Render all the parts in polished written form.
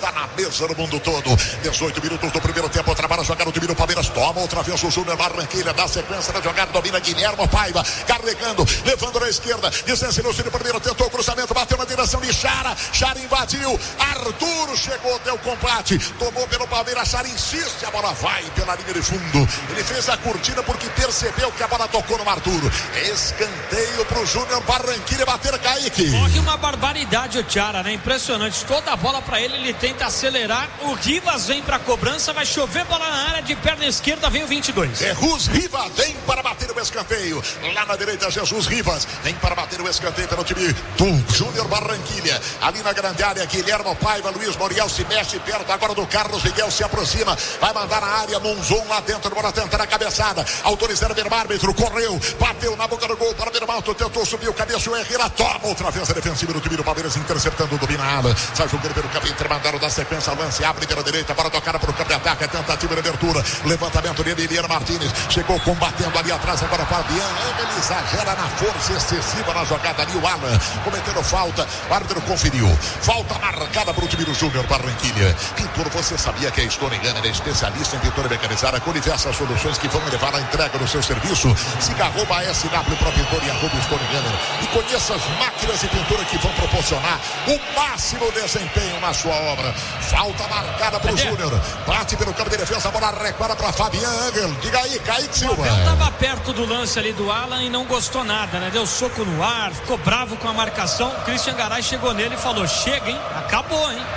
está na mesa no mundo todo. 18 minutos do primeiro tempo, trabalha a jogada, o time do Palmeiras toma outra vez o Júnior Barranquilla, dá sequência na jogada, domina Guilherme Paiva, carregando, levando na esquerda, distância no primeiro, tentou o cruzamento, bateu na direção de Chara invadiu, Arthur chegou, deu combate, tomou pelo Palmeiras, Chara insiste, a bola vai pela linha de fundo, ele fez a curtida porque percebeu que a bola tocou no Arthur, escanteio pro Júnior Barranquilla bater Kaique. Corre uma barbaridade o Chara, né? Impressionante, toda a bola pra ele tenta acelerar, o Rivas vem pra cobrança, vai chover bola na área, de perna esquerda vem o 22. Jesus Rivas vem para bater o escanteio, lá na direita Jesus Rivas vem para bater o escanteio pelo time do Júnior Barranquilla, ali na grande área, Guilherme Paiva, Luiz Moriel se mexe perto agora do Carlos Miguel, se aproxima, vai mandar na área, Monzon lá dentro, bora tentar a cabeçada, autorizando o árbitro, correu, bateu na boca do gol para Bermalto, tentou subir o cabeça, o Herrera toma outra vez a defensiva do time do Palmeiras, interceptando, domina a ala, sai jogando pelo caminho, intermandaram da sequência, lance, abre pela direita, bora tocar para o campo de ataque, a tentativa de abertura, levantamento de Emiliano Martínez, chegou combatendo ali atrás, agora Fabiano, ele exagera na força excessiva na jogada ali, o Alan, cometendo falta, o árbitro conferiu, falta marcada para o time do Júnior Barranquilla. Pintor, você sabia que a Stone Gunner é especialista em pintura mecanizada com diversas soluções que vão levar a entrega do seu serviço? Siga @SW para pintor e @Stone Gunner e conheça as máquinas de pintura que vão proporcionar o máximo desempenho na sua obra. Falta marcada para o Júnior, bate pelo campo de defesa, a bola recuada para Fabian Angel, diga aí, Kaique Silva. O Abel estava perto do lance ali do Alan e não gostou nada, né? Deu soco no ar, ficou bravo com a marcação, o Christian Garay chegou nele e falou, chega, hein? Acabou, hein?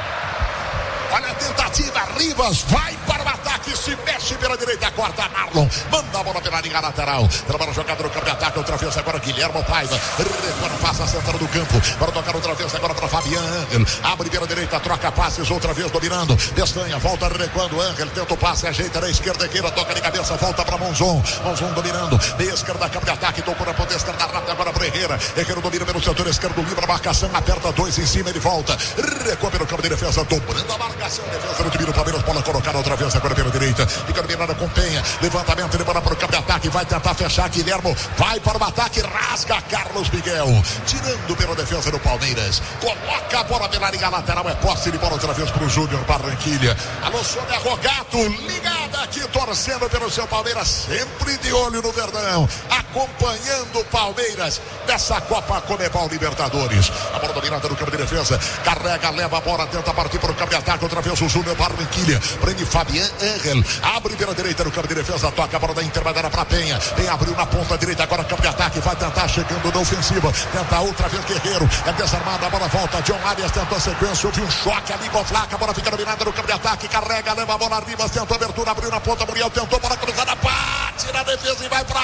Olha a tentativa, Rivas vai para o ataque, se mexe pela direita, corta Marlon, manda a bola pela linha lateral, trabalha o jogador no campo de ataque, outra vez agora Guilherme Paiva, retorna, passa a central do campo, para tocar outra vez agora para Fabian Angel, abre pela direita, troca passes, outra vez dominando, Pestanha, volta recuando, Angel tenta o passe, ajeita na esquerda, toca de cabeça, volta para Monzon dominando, meia esquerda, campo de ataque, tocou na ponta esquerda, rápida agora para Herrera domina pelo setor esquerdo, livre a marcação, aperta dois em cima, ele volta, recua pelo campo de defesa, dobrando a marcação, defesa do time do Palmeiras, bola colocada outra vez agora pela direita, fica dominada com Penha, levantamento, ele bola para o campo de ataque, vai tentar fechar, Guilherme vai para o ataque, rasga Carlos Miguel, tirando pela defesa do Palmeiras, coloca a bola pela linha lateral, é posse de bola outra vez para o Júnior Barranquilla. Alô, Sônia Rogato, ligada aqui, torcendo pelo seu Palmeiras, sempre de olho no Verdão, acompanhando o Palmeiras nessa Copa Conmebol Libertadores. A bola dominada no campo de defesa, carrega, leva a bola, tenta partir para o campo de ataque, outra vez o Júnior Barranquilla, prende Fabian Angel, abre pela direita no campo de defesa, toca a bola da intermediária para Penha, Penha abriu na ponta direita, agora campo de ataque, vai tentar chegando na ofensiva, tenta outra vez Guerreiro, é desarmada, a bola volta, John Arias tentou a sequência, houve um choque ali com Flaca, a bola fica dominada no campo de ataque, carrega, leva a bola arriba, tentou abertura, abriu na ponta, Muriel tentou, bola cruzada, bate na defesa e vai para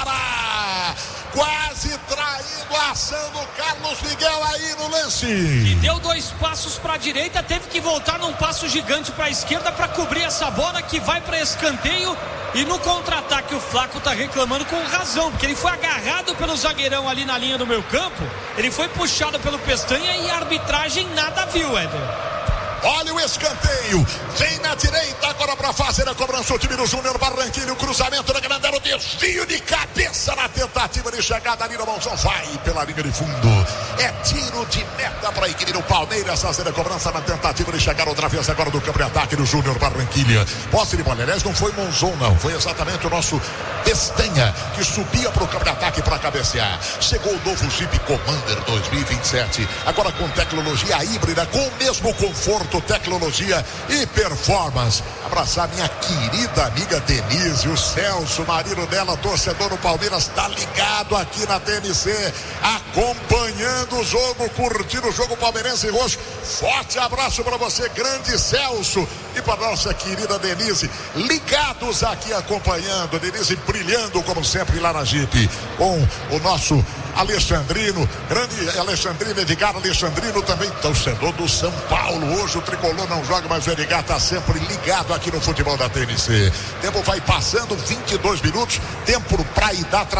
fora, quase traindo a ação do Carlos Miguel aí no lance. E deu 2 passos para a direita, teve que voltar num passo gigante para a esquerda para cobrir essa bola que vai para escanteio. E no contra-ataque o Flaco tá reclamando com razão, porque ele foi agarrado pelo zagueirão ali na linha do meio campo, ele foi puxado pelo Pestanha e a arbitragem nada viu, Éder. Olha o escanteio, vem na direita agora para fazer a cobrança o time do Júnior Barranquilla, o cruzamento da grande área, o desvio de cabeça na tentativa de chegada ali no Monzon, vai pela linha de fundo, é tiro de meta para a equipe do Palmeiras fazer a cobrança na tentativa de chegar outra vez agora do campo de ataque do Júnior Barranquilla. Posse de bola, aliás, não foi Monzon não, foi exatamente o nosso Pestanha que subia para o campo de ataque para cabecear. Chegou o novo Jeep Commander 2027, agora com tecnologia híbrida, com o mesmo conforto, tecnologia e performance. Abraçar minha querida amiga Denise, o Celso, marido dela, torcedor do Palmeiras, tá ligado aqui na TNC, acompanhando o jogo, curtindo o jogo palmeirense e roxo. Forte abraço para você, grande Celso, e para nossa querida Denise, ligados aqui acompanhando, Denise brilhando como sempre lá na Jeep, com o nosso Alexandrino, grande Alexandrino, Edgar Alexandrino, também torcedor do São Paulo. Hoje o tricolor não joga, mas o Edgar está sempre ligado aqui no futebol da TNC. Tempo vai passando, 22 minutos, tempo para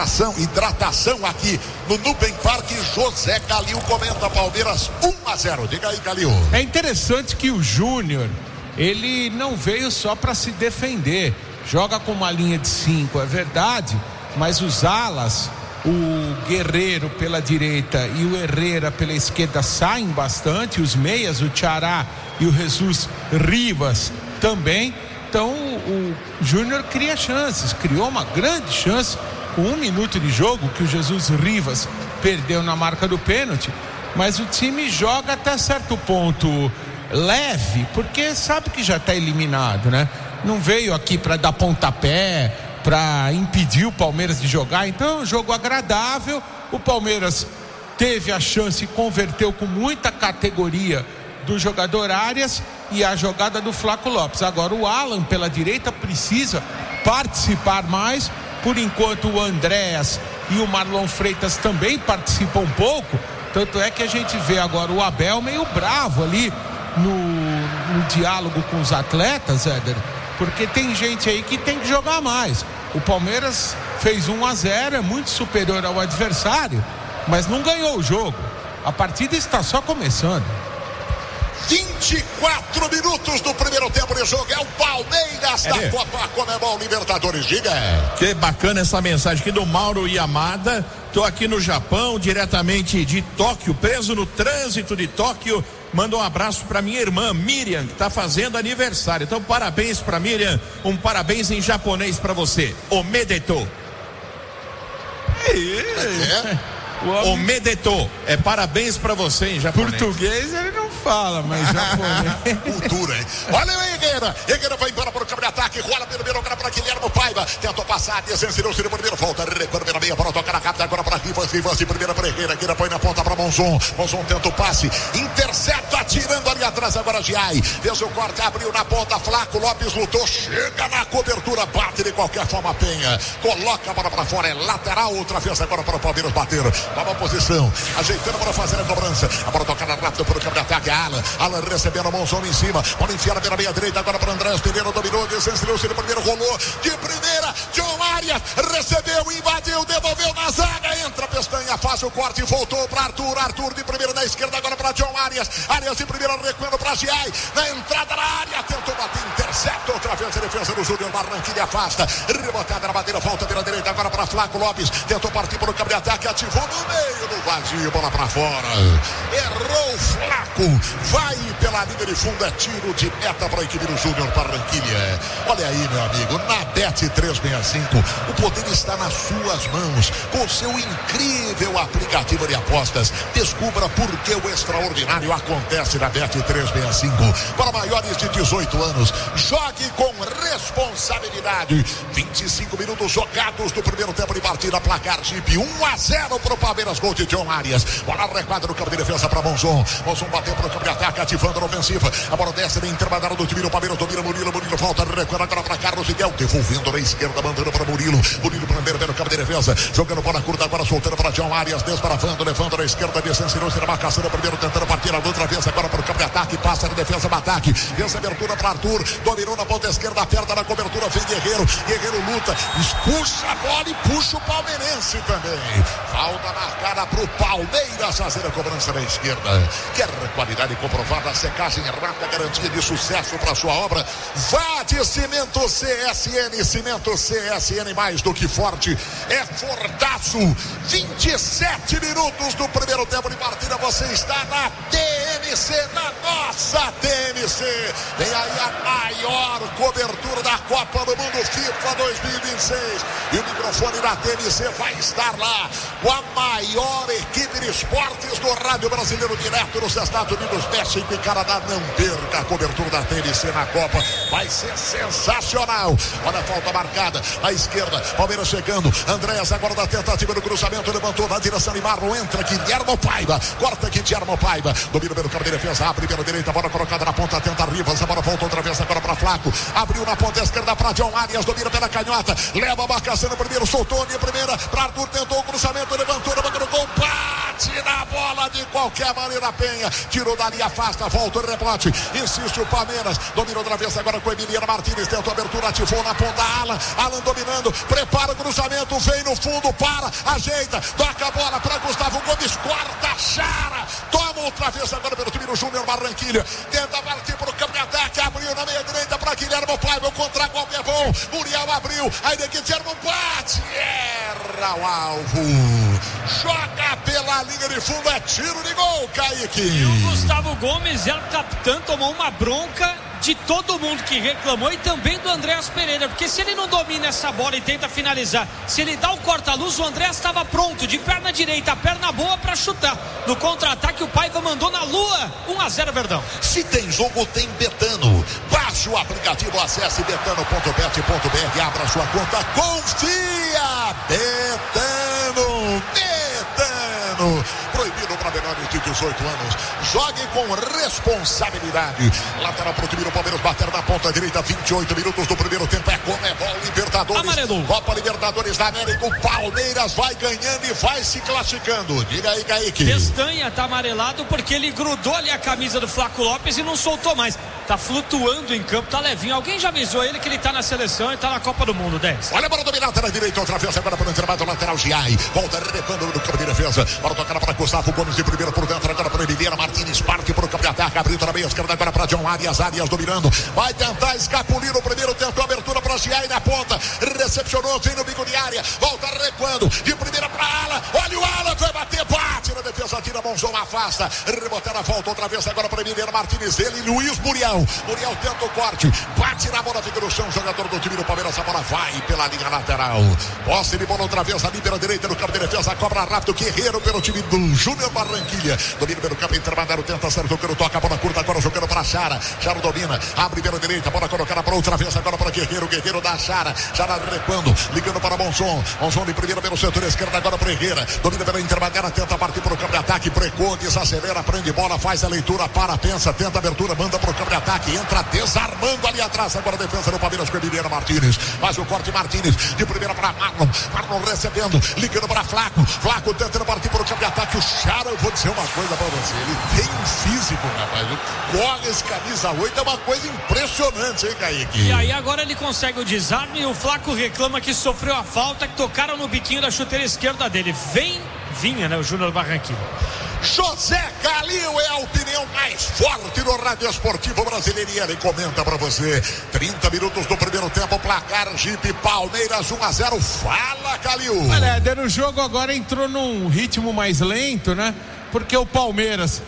hidratação aqui no Nubank Park. José Calil comenta, Palmeiras 1-0. Diga aí, Calil. É interessante que o Júnior, ele não veio só para se defender, joga com uma linha de 5, é verdade, mas os alas o Guerreiro pela direita e o Herrera pela esquerda saem bastante, os meias, o Ceará e o Jesus Rivas também. Então o Júnior criou uma grande chance com 1 minuto de jogo, que o Jesus Rivas perdeu na marca do pênalti, mas o time joga até certo ponto leve, porque sabe que já está eliminado, né? Não veio aqui para dar pontapé, para impedir o Palmeiras de jogar. Então é um jogo agradável. O Palmeiras teve a chance e converteu com muita categoria do jogador Arias e a jogada do Flaco Lopes. Agora o Alan pela direita precisa participar mais. Por enquanto o Andréas e o Marlon Freitas também participam um pouco. Tanto é que a gente vê agora o Abel meio bravo ali no diálogo com os atletas, Éder, porque tem gente aí que tem que jogar mais. O Palmeiras fez 1-0, é muito superior ao adversário, mas não ganhou o jogo. A partida está só começando. 24 minutos do primeiro tempo de jogo. É o Palmeiras da Copa Conmebol Libertadores. Diga. Que bacana essa mensagem aqui do Mauro Yamada. Tô aqui no Japão, diretamente de Tóquio, preso no trânsito de Tóquio. Manda um abraço para minha irmã Miriam, que tá fazendo aniversário. Então parabéns para Miriam, um parabéns em japonês para você. Omedetou. Omedetou. É parabéns para você em japonês. Português ele não fala, mas japonês. Cultura, hein? Olha o Higuera. Higuera vai embora para o campo de ataque. Rola primeiro agora para Guilherme Paiva. Tentou passar, desensinou-se no primeiro. Volta, recupera meia para tocar na capta. Agora para Rivas de primeira para Higuera. Higuera põe na ponta para Monzon. Monzon tenta o passe. Intercepta, atirando ali atrás agora Giai. Fez o corte, abriu na ponta. Flaco Lopes lutou. Chega na cobertura. Bate de qualquer forma Penha. Coloca a bola para fora. É lateral. Outra vez agora para o Palmeiras bater. Nova posição. Ajeitando para fazer a cobrança. A bola tocada rápido para o campo de ataque. Alan recebendo a Monzon em cima. Bola enfiada pela meia direita. Agora para Andrés Pereira. Dominou. Desensinou-se no primeiro. Rolou. De primeira. John Arias. Recebeu. Invadiu. Devolveu na zaga. Entra Pestanha. Faz o corte. Voltou para Arthur. Arthur de primeira na esquerda. Agora para John Arias. Arias de primeira. Recuando para Giai. Na entrada da área. Tentou bater. Intercepta. Outra vez a defesa do Júnior Barranquilla. Afasta. Rebotada na bandeira. Volta pela direita. Agora para Flaco Lopes. Tentou partir para o campo de ataque. Ativou no meio do vazio. Bola para fora. Errou Flaco. Vai pela linha de fundo. É tiro de meta para a equipe do Júnior Barranquilla. Olha aí, meu amigo. Na Bet365. O poder está nas suas mãos. Com seu incrível aplicativo de apostas. Descubra por que o extraordinário acontece na Bet365. Para maiores de 18 anos. Jogue com responsabilidade. 25 minutos jogados do primeiro tempo de partida. Placar Jeep 1-0 para o Palmeiras. Gol de John Arias. Bola requadra no campo de defesa para Monzon. Monzon bateu para o campo de ataque, ativando a ofensiva. A bola desce na intermediária do time. O Palmeiras domina Murilo. Murilo volta, recuando agora para Carlos Miguel. Devolvendo na esquerda, mandando para Murilo. Murilo primeiro no campo de defesa. Jogando bola curta, agora soltando para John Arias. Desbravando, levando na esquerda. Desensinou-se na marcação. Primeiro tentando partir a outra vez. Agora para o campo de ataque. Passa na defesa do ataque. Fez a abertura para Arthur. Dominou na ponta esquerda. Aperta na cobertura. Vem Guerreiro. Guerreiro luta. Expulsa a bola e puxa o palmeirense também. Falta marcada para o Palmeiras fazer a cobrança na esquerda. Quer qualidade comprovada, secagem rápida, garantia de sucesso para sua obra? Vá de Cimento CSN. Cimento CSN, mais do que forte, é fortaço. 27 minutos do primeiro tempo de partida. Você está na TMC, na nossa TMC. Vem aí a maior cobertura da Copa do Mundo FIFA 2026. E o microfone da TMC vai estar lá com a maior equipe de esportes do rádio brasileiro, direto nos Estados Unidos, México e Canadá. Não perca a cobertura da TMC na Copa. Vai ser sensacional. Olha a falta marcada à esquerda. Palmeiras chegando. Andréas agora da tentativa do cruzamento. Levantou na direção de Marlon. Entra Guilherme Paiva. Corta aqui Guilherme Paiva. Domina pelo campo de defesa. Abre pela direita. Bola colocada na ponta. Tenta Rivas. A bola volta outra vez agora para Flaco. Abriu na ponta esquerda para John Arias. Domina pela canhota. Leva a marcação no primeiro. Soltou de primeira para Arthur. Tentou o cruzamento. Levantou. Levantou no gol. Bate na bola de qualquer maneira. Penha. Tirou dali. Afasta. Volta o rebote. Insiste o Palmeiras. Domina outra vez agora com Emiliano Martínez. Tentou a abertura. Ativou na ponta. Alan dominando. Prepara o cruzamento. Vem no fundo. Para. Ajeita. Toca a bola para Gustavo Gomes. Corta. Chara. Toma outra vez agora pelo time do Júnior Barranquilla. Tenta partir para o campo de ataque. Abriu na meia direita para Guilherme Paiva. O contra-golpe é bom. Muriel abriu. Aí de Guilherme bate. para o alvo. Joga pela linha de fundo, é tiro de gol, Kaique. E o Gustavo Gomes, o capitão, tomou uma bronca de todo mundo que reclamou e também do Andréas Pereira, porque se ele não domina essa bola e tenta finalizar, se ele dá o corta-luz, o Andréas estava pronto, de perna direita, perna boa para chutar. No contra-ataque o Paiva mandou na lua. 1-0 Verdão. Se tem jogo, tem Betano. Baixe o aplicativo, acesse betano.bet.br, abra sua conta, confia. Betano. Proibido para menores de 18 anos. Jogue com responsabilidade. Lateral pro time do Palmeiras, bater na ponta direita, 28 minutos do primeiro tempo. É Conmebol Libertadores. Amarelo. Copa Libertadores da América. O Palmeiras vai ganhando e vai se classificando. Diga aí, Kaique. Pestanha tá amarelado porque ele grudou ali a camisa do Flaco Lopes e não soltou mais. Tá flutuando em campo, tá levinho. Alguém já avisou ele que ele tá na seleção e tá na Copa do Mundo, 10. Olha para dominar, lateral direito, outra vez agora para o intervalo, lateral Giai. Volta recuando no campo de defesa. Para tocar para Gustavo Gomes de primeira por dentro, agora para Emiliano Martins, parte para o campo de ataque, abrindo na meia esquerda agora para John Arias dominando. Vai tentar escapulir o primeiro, tentou abertura para Giai na ponta. Recepcionou, vem no bico de área. Volta recuando, de primeira para Ala. Olha o Ala, vai bater, bate na defesa, tira a mãozão, afasta. Rebotar a volta outra vez agora para Emiliano Martins, ele e Luiz Muriel. Muriel tenta o corte, bate na bola, fica no chão, jogador do time do Palmeiras, a bola vai pela linha lateral. Posse de bola outra vez, ali pela direita no campo de defesa, cobra rápido, Guerreiro pelo time do Júnior Barranquilha. Domina pelo campo intermediário, tenta acertar o cano, toca a bola curta, agora jogando para Chara. Chara domina, abre pela direita, bola colocada para outra vez, agora para Guerreiro. Guerreiro da Chara. Chara recuando, ligando para Monzon. Monzon de primeira pelo setor esquerdo, agora para Herrera. Domina pela intermediária, tenta partir para o campo de ataque, precou, desacelera, prende bola, faz a leitura, para, pensa, tenta abertura, manda para o campo de ataque, entra desarmando ali atrás, agora a defesa do Palmeiras com Emiliano Martins. Faz o corte Martins, de primeira para Marlon. Marlon recebendo, ligando para Flaco. Flaco tentando partir para o campo de ataque. O Chara, eu vou dizer uma coisa para você, ele tem um físico, rapaz. Corre esse camisa 8, é uma coisa impressionante, hein, Kaique? E aí agora ele consegue o desarme e o Flaco reclama que sofreu a falta, que tocaram no biquinho da chuteira esquerda dele. Vinha, né, o Júnior Barranquilla. José Calil é a opinião mais forte no Rádio Esportivo Brasileiro e ele comenta pra você. 30 minutos do primeiro tempo, placar Jeep Palmeiras 1-0. Fala, Calil. Olha, o jogo agora entrou num ritmo mais lento, né? Porque o Palmeiras,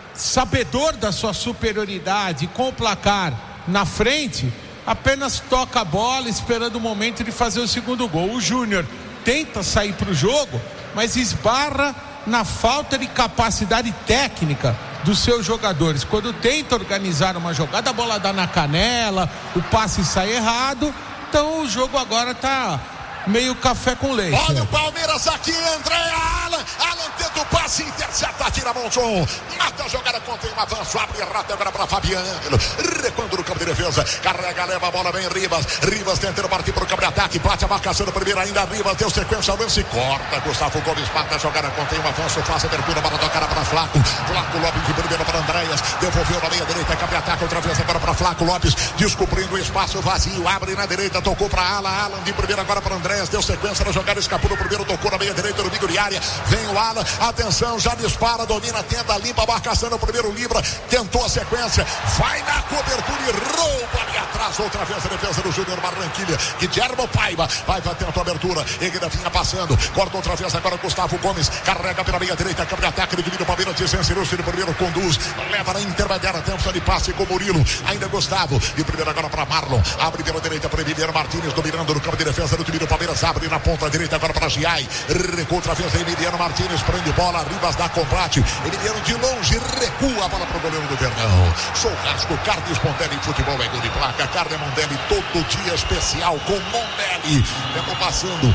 sabedor da sua superioridade com o placar na frente, apenas toca a bola esperando o momento de fazer o segundo gol. O Júnior tenta sair pro jogo, mas esbarra na falta de capacidade técnica dos seus jogadores. Quando tenta organizar uma jogada, a bola dá na canela, o passe sai errado. Então o jogo agora tá meio café com leite. Olha o Palmeiras aqui, entra Alan tenta o passe, intercepta, tira Monzon, mata a jogada, contém um avanço, abre rápido agora para Fabiano, recuando no campo de defesa, carrega, leva a bola, vem Rivas tentando partir para o campo de ataque, bate a marcação do primeiro, ainda Rivas, deu sequência, lance, corta, Gustavo Gomes, mata a jogada, contém um avanço, faz a abertura, bola tocada para Flaco Lopes de primeiro para Andréas, devolveu na meia direita, campo de ataque, outra vez agora para Flaco Lopes, descobrindo o espaço vazio, abre na direita, tocou para Alan de primeiro agora para Andréas, deu sequência na jogada, escapou no primeiro, tocou na meia direita, no bico de área, vem o Alan, atenção, já dispara, domina, tenta, limpa a marcação no primeiro, livra, tentou a sequência, vai na cobertura e rouba ali atrás, outra vez a defesa do Júnior Barranquilla, Guilherme Paiva tenta a abertura, Egida vinha passando, corta outra vez agora Gustavo Gomes, carrega pela meia direita, câmara de ataque do time do Palmeiras, desencerou no primeiro, conduz, leva na intermediária, tenta de passe com Murilo, ainda Gustavo, de primeiro agora para Marlon, abre pela direita para Emiliano Martins, dominando no campo de defesa do time do Palmeiras, abre na ponta direita agora para Giai, recua outra vez Emiliano Martins, prende bola, Rivas dá combate, Emiliano de longe, recua a bola para o goleiro do Verdão. Churrasco, carne Mondelli, futebol é gol de placa, carne Mondelli, todo dia especial com Mondelli. Tempo passando,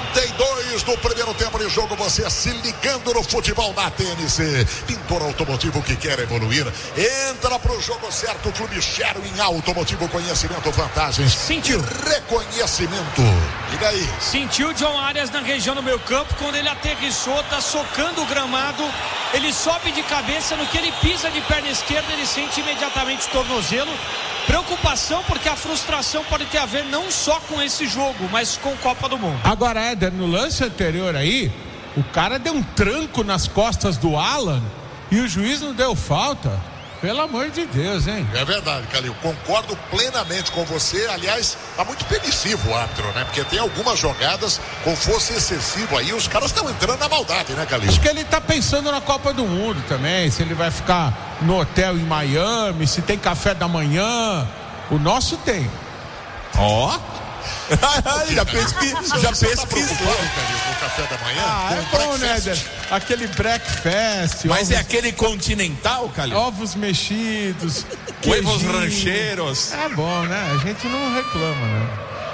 32 do primeiro tempo de jogo, você se ligando no futebol da TNC. Pintor automotivo que quer evoluir, entra pro jogo certo, Clube Sherwin Automotivo, conhecimento, vantagens. Sentiu. Reconhecimento. Diga aí. Sentiu John Arias na região do meio campo, quando ele aterrissou, tá socando o gramado, ele sobe de cabeça, no que ele pisa de perna esquerda, ele sente imediatamente o tornozelo. Preocupação, porque a frustração pode ter a ver não só com esse jogo, mas com Copa do Mundo. Agora, Éder, no lance anterior aí, o cara deu um tranco nas costas do Alan e o juiz não deu falta. pelo amor de Deus, hein? É verdade, Calil, concordo plenamente com você. Aliás, tá muito permissivo o árbitro, né? Porque tem algumas jogadas com força excessiva aí, os caras estão entrando na maldade, né, Calil? Acho que ele tá pensando na Copa do Mundo também, se ele vai ficar no hotel em Miami, se tem café da manhã. O nosso tem. Ó. Já pesquisou. O café da manhã? É bom, né, aquele breakfast. Mas é aquele continental, Calil? Ovos mexidos, huevos rancheiros. É bom, né? A gente não reclama, né?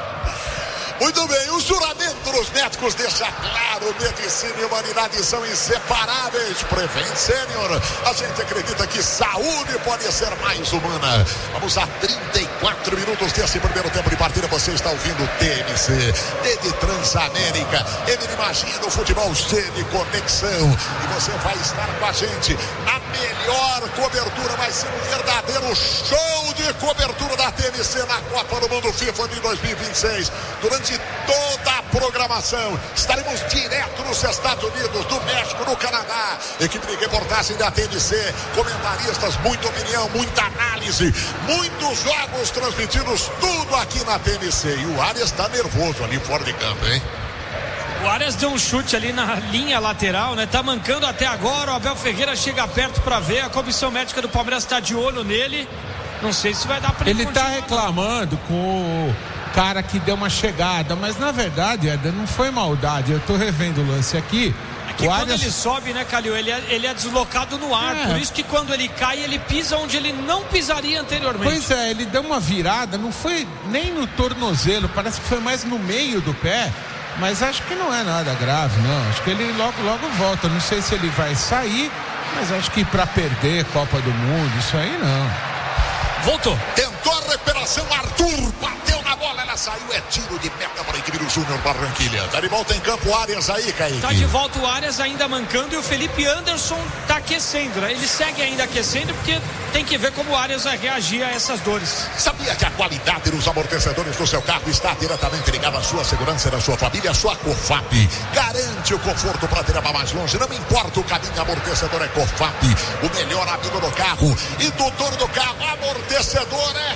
Muito bem, o juramento dos médicos deixa claro: medicina e humanidade são inseparáveis. Prevent Senior, a gente acredita que saúde pode ser mais humana. Vamos a 34 minutos desse primeiro tempo de partida. Você está ouvindo o TMC, Rede Transamérica. Ele imagina o futebol cheio de conexão. E você vai estar com a gente na melhor cobertura. Vai ser um verdadeiro show de cobertura da TMC na Copa do Mundo FIFA de 2026. Durante toda a programação estaremos direto nos Estados Unidos, do México, no Canadá. Equipe de reportagem da TMC, comentaristas, muita opinião, muita análise, muitos jogos transmitidos, tudo aqui na TMC. E o Arias está nervoso ali fora de campo, hein? O Arias deu um chute ali na linha lateral, né? Tá mancando até agora. O Abel Ferreira chega perto para ver. A comissão médica do Palmeiras está de olho nele. Não sei se vai dar para ele tá reclamando com o cara que deu uma chegada, mas na verdade, Éder, não foi maldade. Eu tô revendo o lance aqui. É que quando ele sobe, né, Calil, ele é deslocado no ar. Por isso que quando ele cai, ele pisa onde ele não pisaria anteriormente. Pois é, ele deu uma virada, não foi nem no tornozelo, parece que foi mais no meio do pé. Mas acho que não é nada grave, não. Acho que ele logo volta. Não sei se ele vai sair, mas acho que para perder Copa do Mundo, isso aí não. Voltou. Tentou a recuperação, Arthur bateu na bola, ela saiu, é tiro de meta para a equipe do Júnior Barranquilha. Tá de volta em campo o Arias aí, Kaique. Tá de volta o Arias ainda mancando e o Felipe Anderson tá aquecendo, né? Ele segue ainda aquecendo porque tem que ver como o Arias vai reagir a essas dores. Sabia que a qualidade dos amortecedores do seu carro está diretamente ligada à sua segurança e da sua família? A sua COFAP garante o conforto para te levar mais longe. Não importa o caminho, amortecedor é COFAP, o melhor amigo do carro e do dono do carro. Amortecedor é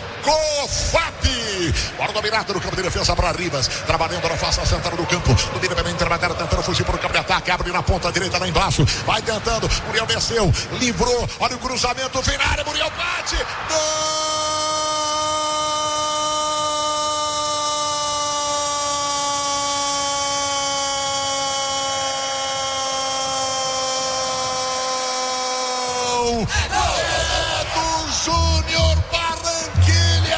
COFAP. Bora dominado no campo de defesa para Rivas, trabalhando na face central do campo. Domina pela intermediária, tentando fugir para o campo de ataque. Abre na ponta direita lá embaixo, vai tentando. Muriel desceu, livrou. Olha o cruzamento final. Muriel bate. Gol! Júnior Barranquilha.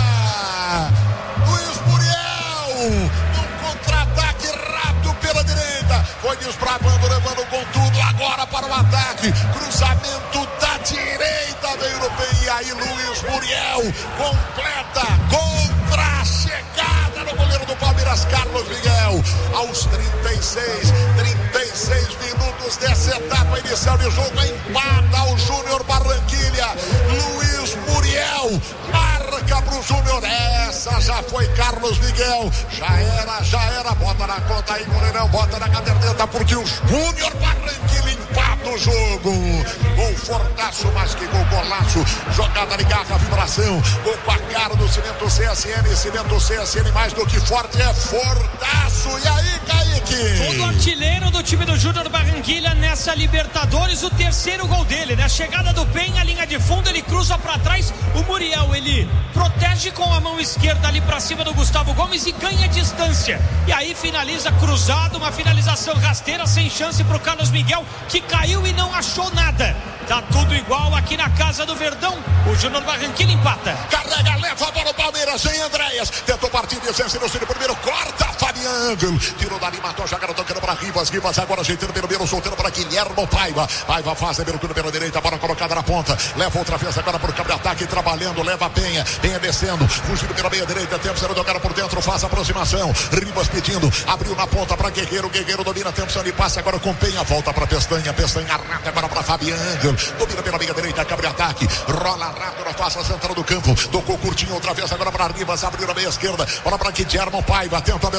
Luiz Muriel, num contra-ataque rápido pela direita, foi desbravando, levando com tudo agora para o ataque. Cruzamento da direita, veio no pé, e aí Luiz Muriel completa contra a chegada no goleiro do Palmeiras, Carlos Miguel. Aos 36 minutos dessa etapa inicial de jogo, empata o Júnior Barranquilha. Luiz Muriel marca pro Júnior. Essa já foi Carlos Miguel. Já era. Bota na conta aí, Moreirão. Bota na caderneta, porque o Júnior Barranquilha empata o jogo. Gol fortaço, mais que gol golaço. Jogada de garra, vibração. Gol com a cara do Cimento CSN. Cimento CSN, mais do que forte, é fortaço. E aí, Kaique? O artilheiro do time do Júnior Barranquilha nessa Libertadores, o terceiro gol dele, né? A chegada do Penha, a linha de fundo, ele cruza pra trás. O Muriel, ele protege com a mão esquerda ali pra cima do Gustavo Gomes e ganha distância. E aí finaliza cruzado, uma finalização rasteira, sem chance pro Carlos Miguel, que caiu e não achou nada. Tá tudo igual aqui na casa do Verdão. O Júnior Barranquilla empata. Carrega, leva a bola o Palmeiras em Andréas. Tentou partir de essência no segundo primeiro. Corta, Fabiano. Tirou dali, matou a jogada, tocando para Rivas. Rivas agora ajeitando pelo meio, soltando para Guilhermo Paiva. Paiva faz a abertura pela direita, bola colocada na ponta. Leva outra vez agora para o campo de ataque, trabalhando. Leva a Penha. Penha descendo, fugindo pela meia direita. Tempo sendo tocado por dentro, faz a aproximação. Rivas pedindo, abriu na ponta para Guerreiro. Guerreiro domina, tempo sendo e passa agora com Penha. Volta para Pestanha. Pestanha arrata agora para Fabiano. Domina pela meia direita, cabe ataque, rola rápido na face central do campo, tocou curtinho outra vez agora para Rivas, abriu na meia esquerda, bola para Guilhermo Paiva, tenta a abertura, corta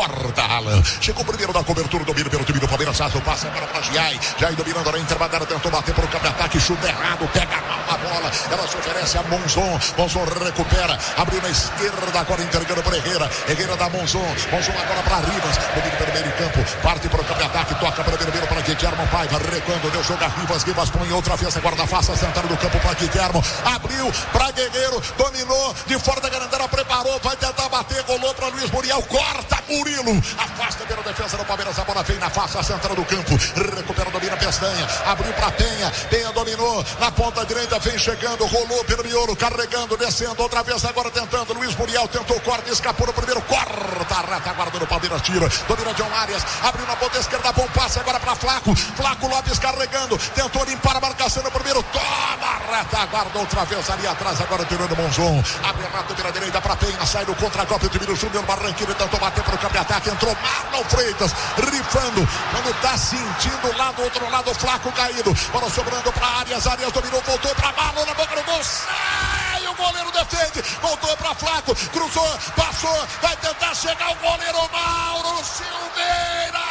corta Alan. Chegou primeiro na cobertura, domínio pelo time do Palmeiras, faz o passe agora para Giai. Giai dominando a intermediária, tentou bater para o campo de ataque, chuta errado, pega mal a bola. Ela se oferece a Monzon. Monzon recupera, abriu na esquerda, agora entregando para Herrera. Herrera da Monzon. Monzon agora para Rivas. Domínio pelo meio campo, parte para o campo de ataque, toca para o primeiro para Guilherme Paiva. Recuando, deu jogo a Rivas. Rivas põe outra vez agora na face central do campo para Guilherme. Abriu para Guerreiro, dominou de fora da grandela, preparou, vai tentar bater, rolou para Luiz Muriel, corta Murilo, afasta pela defesa do Palmeiras, a bola vem na face central do campo, recupera, domina Pestanha, abriu para Penha, Penha dominou na ponta direita, vem chegando, rolou pelo miolo, carregando, descendo, outra vez agora tentando, Luiz Muriel tentou, corta, escapou no primeiro, corta a retaguarda do Palmeiras, tira, domina John Arias, abriu na ponta esquerda, bom passe agora para Flaco, Flaco Lopes carregando, tentou limpar a marcação no primeiro, toma a retaguarda outra vez ali atrás, agora tirando Monzon, abre a rata pela direita para Penha, sai do contra-golpe do time do Júnior Barranquilla, tentou bater para o campo de ataque, entrou Marlon Freitas, rifando, quando tá sentindo lá do outro lado, o Flaco caído, bola sobrando para Arias, Arias dominou, voltou para Marlon, na boca do gol, sai, o goleiro defende, voltou para Flaco, cruzou, passou, vai tentar chegar o goleiro Mauro Silveira,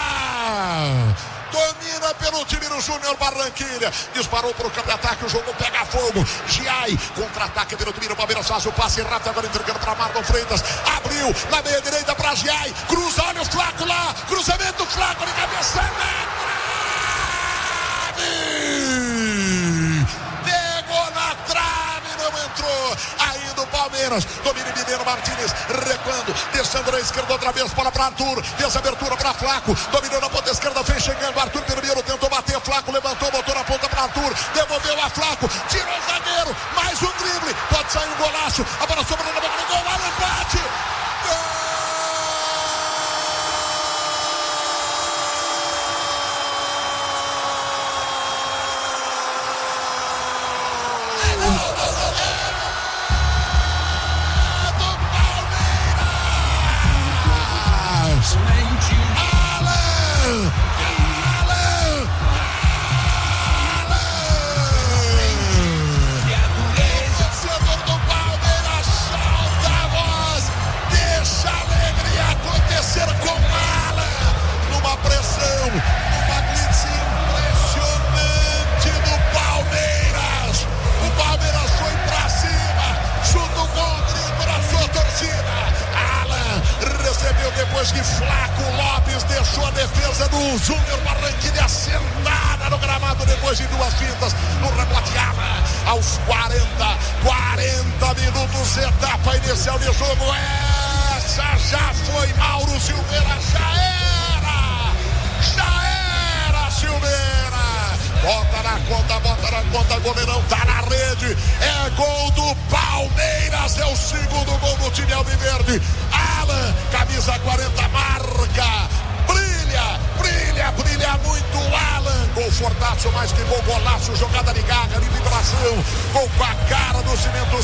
domina pelo time do Júnior Barranquilla, disparou para o campo de ataque, o jogo pega fogo, Giai, contra-ataque pelo time do Palmeiras, faz o passe rápido, agora entregando para Marlon Freitas, abriu na meia direita para Giai, cruza, olha o Flaco lá, cruzamento, Flaco de cabeça, pegou na trave, não entrou, ainda o Palmeiras, domina Mineiro Martínez, recuando, deixando na esquerda outra vez, bola para Arthur, fez abertura para Flaco, dominou na ponta esquerda, vem chegando, Arthur primeiro, tentou bater, Flaco levantou, botou na ponta para Arthur, devolveu a Flaco, tirou o zagueiro, mais um drible, pode sair um golaço, a bola sobrando na boca do gol, Alan bate, gol! Depois que Flaco Lopes deixou a defesa do Júnior Barranquilla sentada no gramado depois de duas fintas no rebote Alan, aos 40 minutos, etapa inicial de jogo, essa já foi Mauro Silveira, já era Silveira, bota na conta, goleirão tá na rede, é gol do Palmeiras, é o segundo gol do time alviverde, Alan, camisa 40, marca, brilha muito Alan, gol fortaço, mais que gol, golaço, jogada de garra, de vibração, gol com a cara do Cimento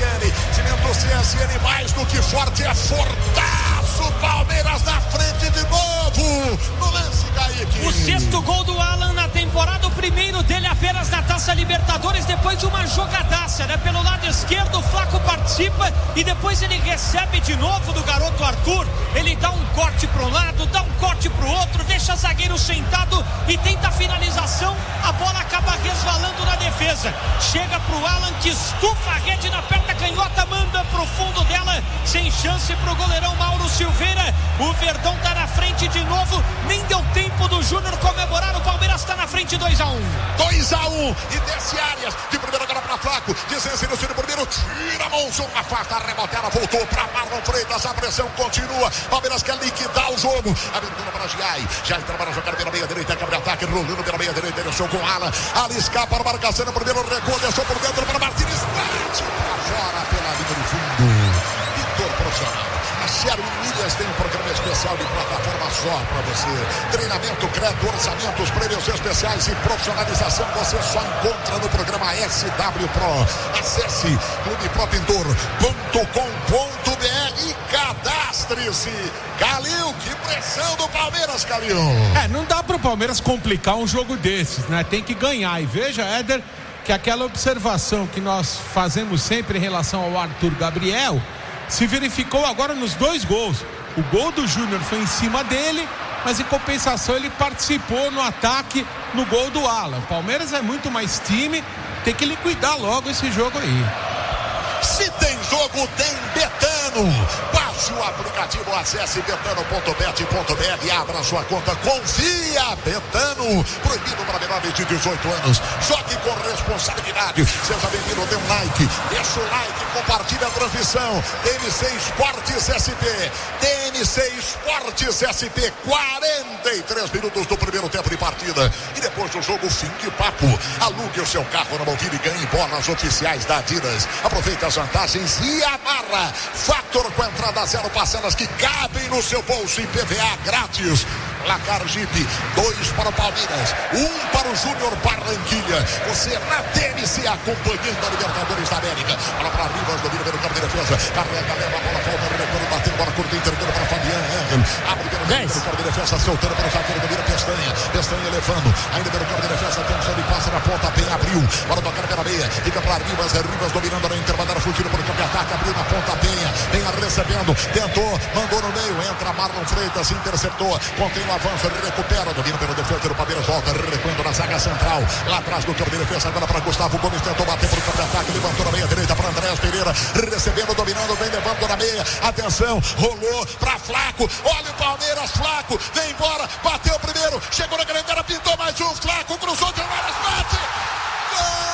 CSN, mais do que forte, é fortaço, Palmeiras na frente de novo, no lance, Kaique. O sexto gol do Alan na temporada, o primeiro dele apenas na Taça Libertadores, depois de uma jogadaça, né? Pelo lado esquerdo, o Flaco participa e depois ele recebe de novo do garoto Arthur, ele dá um corte para um lado, dá um corte para o outro, deixa zagueiro sentado e tenta a finalização, a bola acaba resvalando na defesa, chega pro Alan que estufa a rede na perna canhota, manda pro fundo dela, sem chance pro goleirão Mauro Silveira, o Verdão tá na frente de novo, nem deu tempo do Júnior comemorar, o Palmeiras tá na frente 2-1, e desce Arias, de primeira agora pra Flaco, desenha no primeiro, tira a Monzon, afasta a reboteada, voltou pra Marlon Freitas, a pressão continua, Palmeiras quer liquidar o jogo, abertura para Giai trabalha jogando pela meia direita, câmbio de ataque, rolando pela meia direita, deixou com Alan, escapa a marcação no primeiro recuo, deixou por dentro para Martínez, bate pra fora pela linha do fundo, Vitor profissional. A Sherwin Williams tem um programa especial de plataforma só para você. Treinamento, crédito, orçamentos, prêmios especiais e profissionalização você só encontra no programa SW Pro. Acesse clubepropintor.com.br e cadastre-se. Calil, que pressão do Palmeiras, Calil. Não dá para o Palmeiras complicar um jogo desses, né? Tem que ganhar. E veja, Éder, que aquela observação que nós fazemos sempre em relação ao Arthur Gabriel, se verificou agora nos 2 gols. O gol do Júnior foi em cima dele, mas em compensação ele participou no ataque no gol do Alan. O Palmeiras é muito mais time, tem que liquidar logo esse jogo aí. Se tem jogo, tem Betano. Baixe o aplicativo, acesse betano.bet.br e abra sua conta. Confia, Betano. Proibido para menores de 18 anos. Jogue com responsabilidade. Seja bem-vindo, dê um like. Deixa o like, compartilhe a transmissão. TMC Esportes SP. TMC Esportes SP. 43 minutos do primeiro tempo de partida. E depois do jogo, fim de papo. Alugue o seu carro na Movida e ganhe bolas oficiais da Adidas. Aproveite as vantagens e amarra. Fator com entrada zero, parcelas que cabem no seu bolso e PVA grátis. Placar Jeep, 2 para o Palmeiras, 1 para o Júnior Barranquilla. Você na TMC acompanhando a Libertadores da América. Bola para Rivas, domina pelo campo de defesa. Carrega, leva a bola, volta, retorno, batendo, bola curta, entregando para Fabiano. Abre pelo campo de defesa, soltando para o zagueiro, domina Pestanha. Pestanha levando, ainda pelo campo de defesa, atenção, ele passa na ponta, bem abriu. Bola tocando pela meia, fica para Rivas, Rivas dominando na intervalo, fugindo para o campo de ataque, abriu na ponta, Penha recebendo, tentou, mandou no meio, entra Marlon Freitas, interceptou, continua avança, recupera, domina pelo defesa do Palmeiras, volta, recuando na zaga central, lá atrás do campo de defesa, agora para Gustavo Gomes, tentou bater para o campo de ataque, levantou na meia direita para Andrés Pereira, recebendo, dominando, vem levando na meia, atenção, rolou para Flaco, olha o Palmeiras, Flaco, vem embora, bateu primeiro, chegou na grande área, pintou mais um, Flaco, cruzou de várias, bate, gol!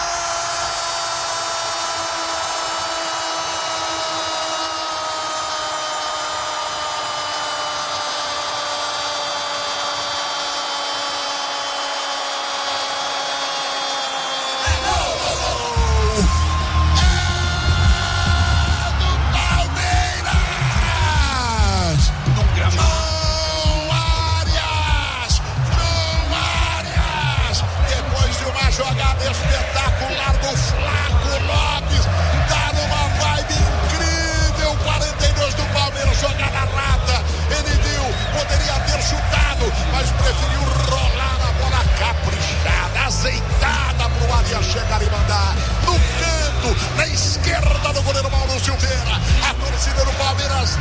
Mas preferiu rolar a bola caprichada, azeitada pro Arias chegar e mandar no canto, na esquerda do goleiro Mauro Silveira. A torcida do Palmeiras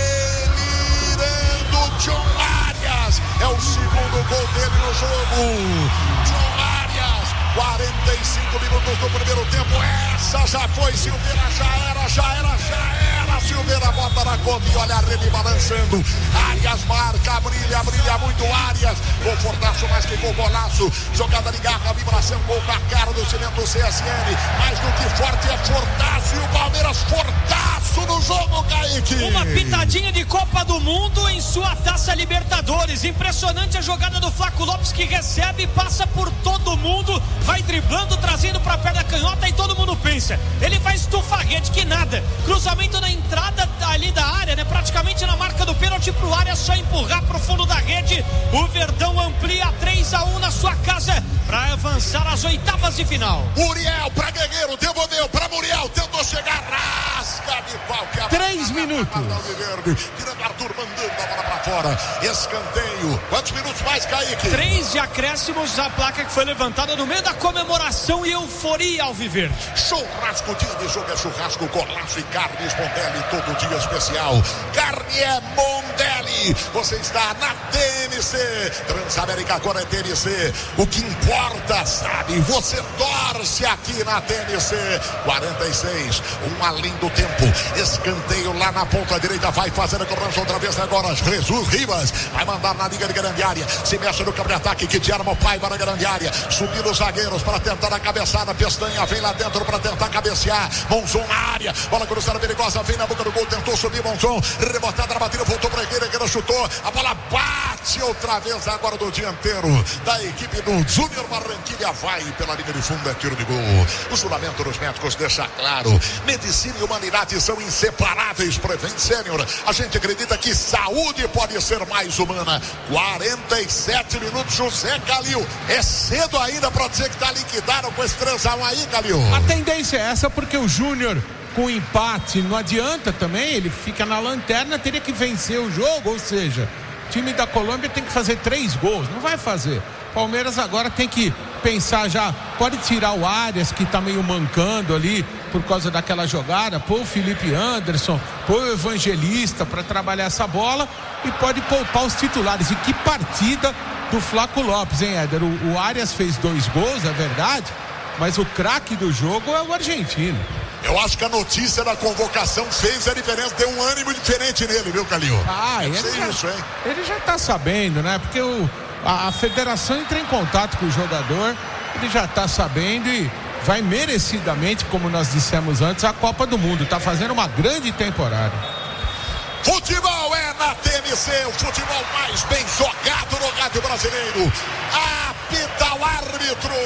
delirando. John Arias é o segundo gol dele no jogo. John Arias, 45 minutos do primeiro tempo. Essa já foi, Silveira, já era. Silveira bota na conta e olha a rede balançando. Arias marca, brilha muito Arias. Confortaço mais que gol, golaço. Jogada de garra, vibração, gol na cara do Cimento CSN. Mais do que forte é Fortaço e o Palmeiras Fortaço no jogo, Kaique. Uma pitadinha de Copa do Mundo em sua Taça Libertadores. Impressionante a jogada do Flaco Lopes, que recebe, passa por todo mundo, vai driblando, trazendo pra perna canhota e todo mundo pensa, ele vai estufar a rede, que nada. Cruzamento na entrada ali da área, né? Praticamente na marca do pênalti pro área, só empurrar pro fundo da rede. O Verdão amplia 3-1 na sua casa para avançar às oitavas de final. Muriel pra Guerreiro, devolveu pra Muriel, tentou chegar, rasga de qualquer 3 minutos. Tirando Arthur, mandando a bola pra fora. Escanteio. Quantos minutos mais, Kaique? 3 de acréscimos, a placa que foi levantada no meio da comemoração e euforia alviverde. Churrasco, dia de jogo é churrasco, golaço e carnes Mondelli, todo dia especial. Carne é Mondelli. Você está na TMC. Transamérica agora é TMC. O que importa, sabe? Você torce aqui na TMC. 46, além do tempo. Escanteio lá na ponta direita, vai fazer a cobrança outra vez agora. Jesus Rivas vai mandar na liga de grande área. Se mexe no campo de ataque, que arma o Paiva na grande área. Subindo os zagueiros para tentar a cabeçada. Pestanha vem lá dentro para tentar cabecear. Monzon na área. Bola cruzada perigosa, vem na boca do gol, tentou subir Monzon. Rebotada na batida, voltou para a Guerreiro, chutou. A bola bate outra vez agora do dianteiro da equipe do Júnior Barranquilla. Vai pela linha de fundo, é tiro de gol. O juramento dos médicos deixa claro: medicina e humanidade são inseparáveis. Prevent Senior, a gente acredita que saúde pode ser mais humana. 47 minutos, José Calil. É cedo ainda para dizer que tá liquidado com esse 3-1 aí, Calil. A tendência é essa, porque o Júnior com empate não adianta também, ele fica na lanterna, teria que vencer o jogo, ou seja, o time da Colômbia tem que fazer 3 gols, não vai fazer. Palmeiras agora tem que pensar já, pode tirar o Arias, que tá meio mancando ali por causa daquela jogada, pôr o Felipe Anderson, pôr o Evangelista para trabalhar essa bola e pode poupar os titulares. E que partida do Flaco Lopes, hein, Éder? O Arias fez 2 gols, é verdade, mas o craque do jogo é o argentino. Eu acho que a notícia da convocação fez a diferença, deu um ânimo diferente nele, viu, Calil? Ele já tá sabendo, né? Porque a federação entra em contato com o jogador, ele já tá sabendo e vai merecidamente, como nós dissemos antes, a Copa do Mundo. Tá fazendo uma grande temporada. Futebol é na TMC, o futebol mais bem jogado no rádio brasileiro. Apita o árbitro.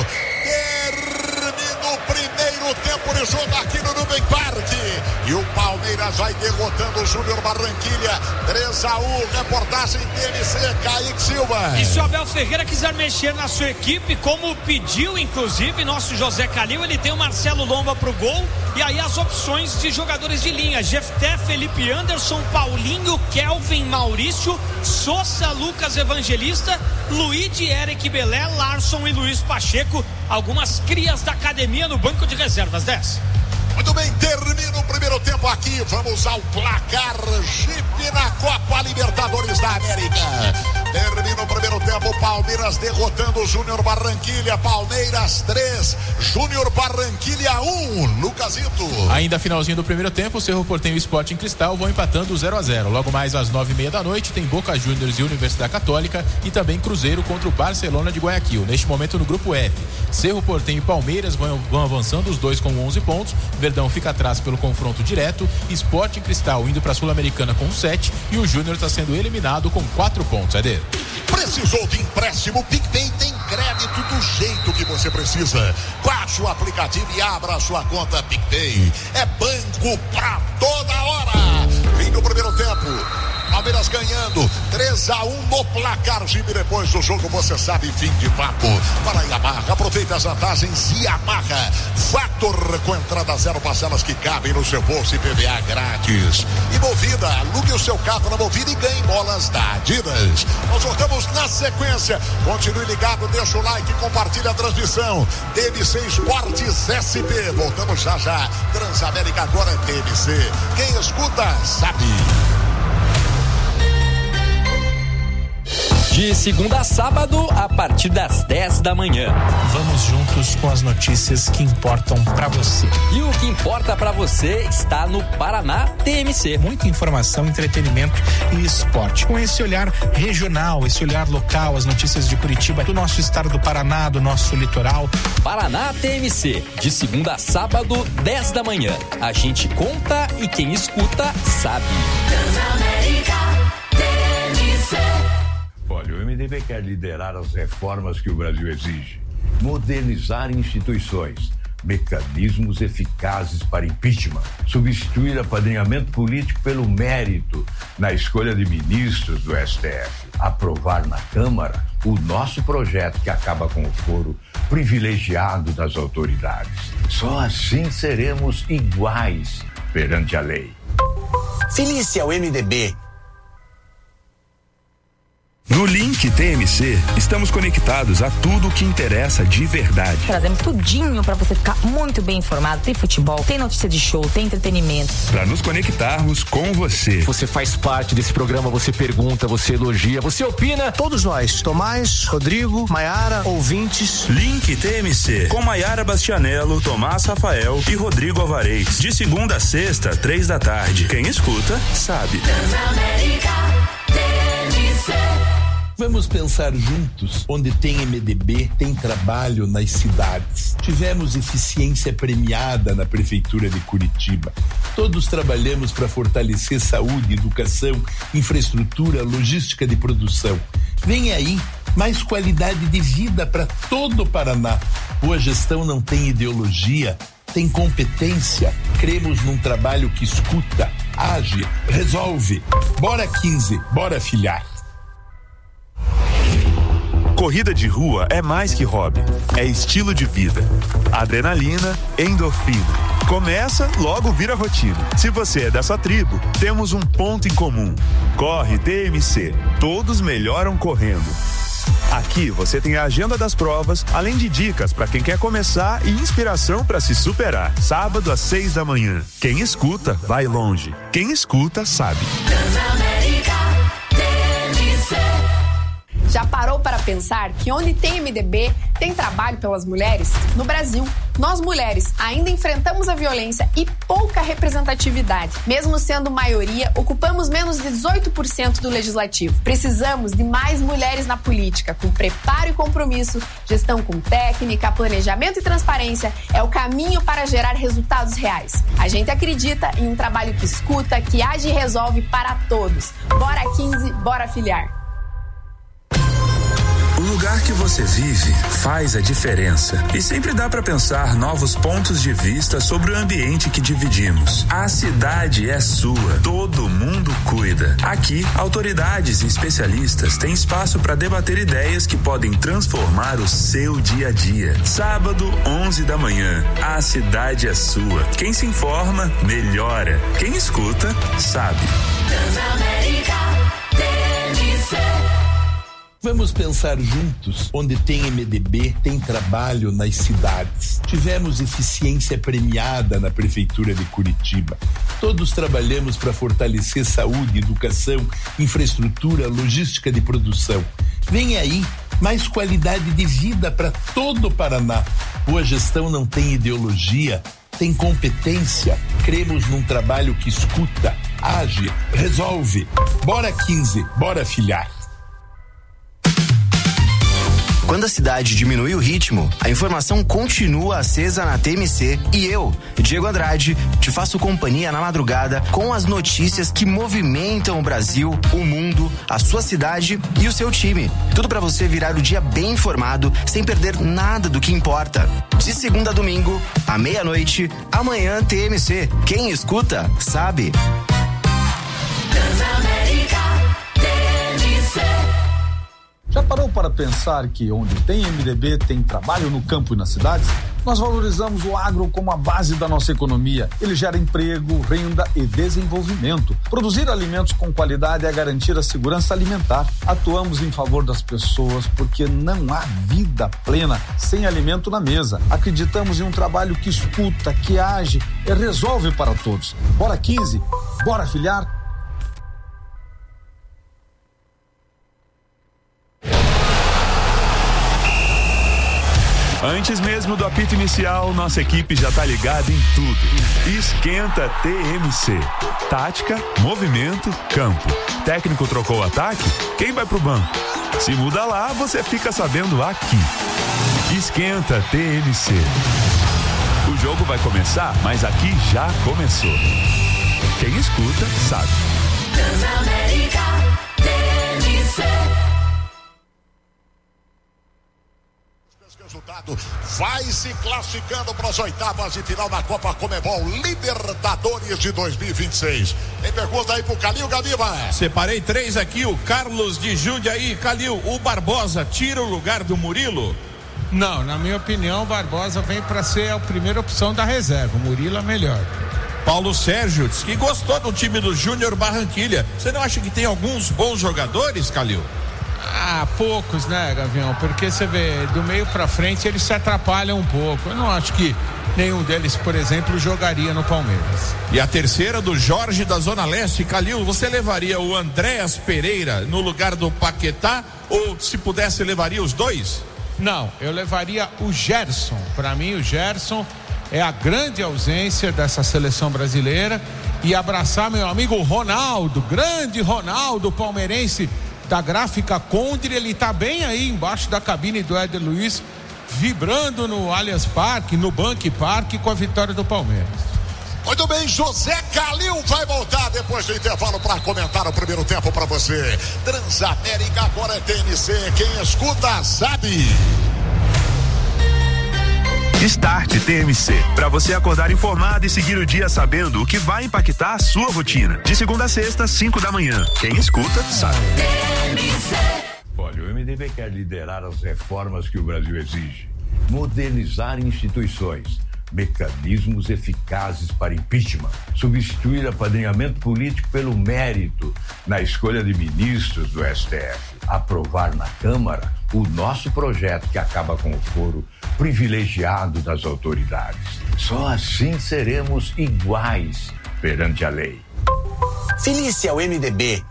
Termina o primeiro tempo de jogo aqui no Nubem Parque. E o Palmeiras vai derrotando o Júnior Barranquilha. 3-1, reportagem TMC, Kaique Silva. E se o Abel Ferreira quiser mexer na sua equipe, como pediu inclusive nosso José Calil, ele tem o Marcelo Lomba pro gol. E aí as opções de jogadores de linha: Jefté, Felipe Anderson, Paulinho, Kelvin, Maurício, Sousa, Lucas Evangelista, Luigi, Eric Belé, Larson e Luiz Pacheco. Algumas crias da academia no banco de reservas. 10. Muito bem, termina o primeiro tempo aqui. Vamos ao placar Jeep na Copa Libertadores da América. Termina o primeiro tempo, Palmeiras derrotando o Júnior Barranquilha. Palmeiras 3, Júnior Barranquilha 1. Lucasito. Ainda finalzinho do primeiro tempo, o Cerro Porteño e o Sporting Cristal vão empatando 0-0. Logo mais às 9:30 da noite tem Boca Juniors e Universidade Católica e também Cruzeiro contra o Barcelona de Guayaquil. Neste momento no grupo F, Cerro Porteño e Palmeiras vão avançando, os dois com 11 pontos. Verdão fica atrás pelo confronto direto. Sporting Cristal indo para a Sul-Americana com 7 e o Júnior está sendo eliminado com 4 pontos. É dele. Precisou de empréstimo? PicPay tem crédito do jeito que você precisa. Baixe o aplicativo e abra a sua conta PicPay. É banco pra toda hora. Fim do primeiro tempo. Palmeiras ganhando 3-1 no placar. Jeep, depois do jogo, você sabe, fim de papo. Para Yamaha, aproveita as vantagens Yamaha. Fator com entrada 0, parcelas que cabem no seu bolso e PVA grátis. E Movida, alugue o seu carro na Movida e ganhe bolas da Adidas. Nós voltamos na sequência. Continue ligado, deixa o like, compartilha a transmissão. TMC Esportes SP. Voltamos já já. Transamérica agora é TMC. Quem escuta, sabe. De segunda a sábado, a partir das 10 da manhã. Vamos juntos com as notícias que importam pra você. E o que importa pra você está no Paraná TMC. Muita informação, entretenimento e esporte. Com esse olhar regional, esse olhar local, as notícias de Curitiba, do nosso estado do Paraná, do nosso litoral. Paraná TMC, de segunda a sábado, 10 da manhã. A gente conta e quem escuta sabe. Transamérica TMC. Olha, o MDB quer liderar as reformas que o Brasil exige, modernizar instituições, mecanismos eficazes para impeachment, substituir apadrinhamento político pelo mérito na escolha de ministros do STF, aprovar na Câmara o nosso projeto que acaba com o foro privilegiado das autoridades. Só assim seremos iguais perante a lei. Filie-se ao MDB. No Link TMC, estamos conectados a tudo o que interessa de verdade. Trazemos tudinho para você ficar muito bem informado. Tem futebol, tem notícia de show, tem entretenimento. Para nos conectarmos com você. Você faz parte desse programa, você pergunta, você elogia, você opina. Todos nós, Tomás, Rodrigo, Maiara, ouvintes. Link TMC, com Maiara Bastianello, Tomás Rafael e Rodrigo Alvarez. De segunda a sexta, 3 da tarde. Quem escuta, sabe. Transamérica TMC. Vamos pensar juntos. Onde tem MDB, tem trabalho nas cidades. Tivemos eficiência premiada na Prefeitura de Curitiba. Todos trabalhamos para fortalecer saúde, educação, infraestrutura, logística de produção. Vem aí mais qualidade de vida para todo o Paraná. Boa gestão não tem ideologia, tem competência. Cremos num trabalho que escuta, age, resolve. Bora 15, bora filhar. Corrida de rua é mais que hobby, é estilo de vida. Adrenalina, endorfina. Começa, logo vira rotina. Se você é dessa tribo, temos um ponto em comum. Corre TMC. Todos melhoram correndo. Aqui você tem a agenda das provas, além de dicas para quem quer começar e inspiração para se superar. Sábado às 6 da manhã. Quem escuta, vai longe. Quem escuta, sabe. Já parou para pensar que onde tem MDB, tem trabalho pelas mulheres? No Brasil, nós mulheres ainda enfrentamos a violência e pouca representatividade. Mesmo sendo maioria, ocupamos menos de 18% do legislativo. Precisamos de mais mulheres na política, com preparo e compromisso, gestão com técnica, planejamento e transparência é o caminho para gerar resultados reais. A gente acredita em um trabalho que escuta, que age e resolve para todos. Bora 15, bora filiar. O lugar que você vive faz a diferença e sempre dá para pensar novos pontos de vista sobre o ambiente que dividimos. A cidade é sua, todo mundo cuida. Aqui, autoridades e especialistas têm espaço para debater ideias que podem transformar o seu dia a dia. Sábado, 11 da manhã, a cidade é sua. Quem se informa, melhora. Quem escuta, sabe. Transamérica, TNC. Vamos pensar juntos, onde tem MDB, tem trabalho nas cidades. Tivemos eficiência premiada na Prefeitura de Curitiba. Todos trabalhamos para fortalecer saúde, educação, infraestrutura, logística de produção. Vem aí mais qualidade de vida para todo o Paraná. Boa gestão não tem ideologia, tem competência. Cremos num trabalho que escuta, age, resolve. Bora 15, bora filiar. Quando a cidade diminui o ritmo, a informação continua acesa na TMC e eu, Diego Andrade, te faço companhia na madrugada com as notícias que movimentam o Brasil, o mundo, a sua cidade e o seu time. Tudo para você virar o dia bem informado, sem perder nada do que importa. De segunda a domingo, à meia-noite, amanhã TMC. Quem escuta, sabe. Já parou para pensar que onde tem MDB tem trabalho no campo e nas cidades? Nós valorizamos o agro como a base da nossa economia. Ele gera emprego, renda e desenvolvimento. Produzir alimentos com qualidade é garantir a segurança alimentar. Atuamos em favor das pessoas porque não há vida plena sem alimento na mesa. Acreditamos em um trabalho que escuta, que age e resolve para todos. Bora 15, bora filiar. Antes mesmo do apito inicial, nossa equipe já tá ligada em tudo. Esquenta TMC. Tática, movimento, campo. Técnico trocou o ataque? Quem vai pro banco? Se muda lá, você fica sabendo aqui. Esquenta TMC. O jogo vai começar, mas aqui já começou. Quem escuta, sabe. Transamérica, TNC. Resultado vai se classificando para as oitavas de final da Copa Conmebol Libertadores de 2026. Tem pergunta aí pro Calil Gadiva? Separei 3 aqui, o Carlos de Jundiaí. Calil, o Barbosa tira o lugar do Murilo? Não, na minha opinião, o Barbosa vem para ser a primeira opção da reserva. O Murilo é melhor. Paulo Sérgio disse que gostou do time do Júnior Barranquilha. Você não acha que tem alguns bons jogadores, Calil? Ah, poucos, né, Gavião? Porque você vê, do meio pra frente eles se atrapalham um pouco. Eu não acho que nenhum deles, por exemplo, jogaria no Palmeiras. E a terceira do Jorge da Zona Leste. Calil, você levaria o Andréas Pereira no lugar do Paquetá? Ou, se pudesse, levaria os dois? Não, eu levaria o Gerson. Para mim, o Gerson é a grande ausência dessa seleção brasileira. E abraçar meu amigo Ronaldo, grande Ronaldo palmeirense, da Gráfica Condre. Ele tá bem aí embaixo da cabine do Éder Luiz, vibrando no Allianz Parque, no Bank Park, com a vitória do Palmeiras. Muito bem, José Calil vai voltar depois do intervalo para comentar o primeiro tempo para você. Transamérica agora é TNC, quem escuta sabe. Start TMC, para você acordar informado e seguir o dia sabendo o que vai impactar a sua rotina. De segunda a sexta, 5 da manhã. Quem escuta, sabe. Olha, o MDB quer liderar as reformas que o Brasil exige. Modernizar instituições, mecanismos eficazes para impeachment, substituir apadrinhamento político pelo mérito na escolha de ministros do STF. aprovar na Câmara o nosso projeto que acaba com o foro privilegiado das autoridades. Só assim seremos iguais perante a lei. Filie-se ao MDB.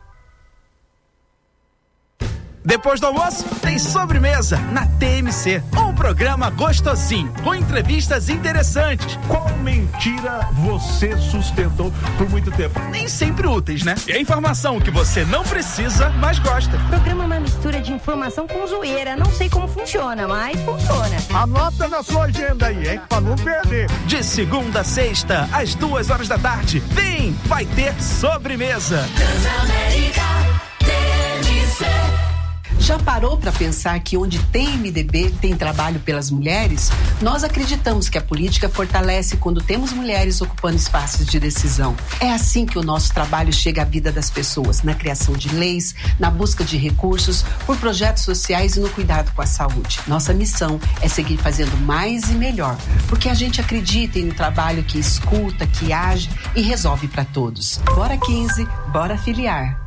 Depois do almoço, tem sobremesa na TMC. Um programa gostosinho, com entrevistas interessantes. Qual mentira você sustentou por muito tempo? Nem sempre úteis, né? É informação que você não precisa, mas gosta. O programa é uma mistura de informação com zoeira. Não sei como funciona, mas funciona. Anota na sua agenda aí, hein? Pra não perder. De segunda a sexta, às 2h da tarde. Vem, vai ter sobremesa. Transamérica, TMC. Já parou para pensar que onde tem MDB tem trabalho pelas mulheres? Nós acreditamos que a política fortalece quando temos mulheres ocupando espaços de decisão. É assim que o nosso trabalho chega à vida das pessoas, na criação de leis, na busca de recursos, por projetos sociais e no cuidado com a saúde. Nossa missão é seguir fazendo mais e melhor, porque a gente acredita em um trabalho que escuta, que age e resolve para todos. Bora 15, bora filiar.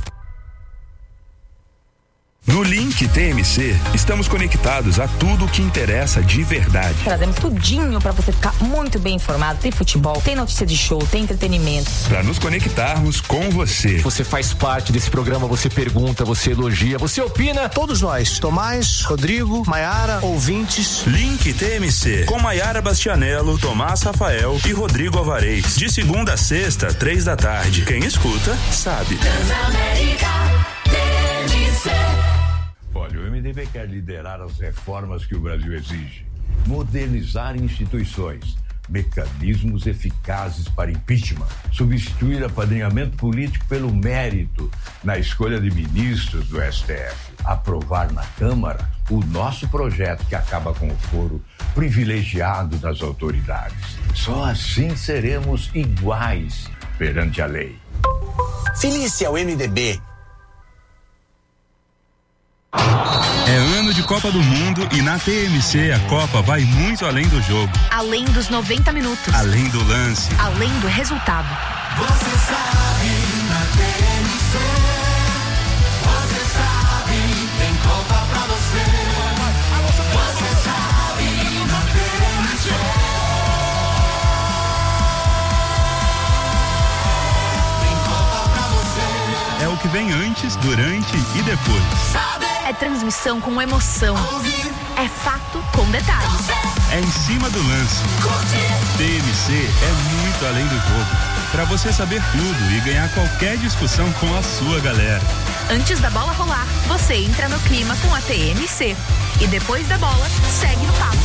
No Link TMC, estamos conectados a tudo o que interessa de verdade. Trazemos tudinho pra você ficar muito bem informado. Tem futebol, tem notícia de show, tem entretenimento. Pra nos conectarmos com você. Você faz parte desse programa, você pergunta, você elogia, você opina. Todos nós, Tomás, Rodrigo, Maiara, ouvintes. Link TMC, com Maiara Bastianello, Tomás Rafael e Rodrigo Alvarez. De segunda a sexta, 3 da tarde. Quem escuta, sabe. Transamérica, TMC. Olha, o MDB quer liderar as reformas que o Brasil exige, modernizar instituições, mecanismos eficazes para impeachment, substituir apadrinhamento político pelo mérito na escolha de ministros do STF, aprovar na Câmara o nosso projeto que acaba com o foro privilegiado das autoridades. Só assim seremos iguais perante a lei. Filie-se ao MDB. É ano de Copa do Mundo e na TMC a Copa vai muito além do jogo. Além dos 90 minutos. Além do lance. Além do resultado. Você sabe na TMC. Você sabe, tem Copa pra você. Você sabe na TMC. Tem Copa pra você. É o que vem antes, durante e depois. É transmissão com emoção. É fato com detalhes. É em cima do lance. TMC é muito além do jogo. Pra você saber tudo e ganhar qualquer discussão com a sua galera. Antes da bola rolar, você entra no clima com a TMC. E depois da bola, segue no papo.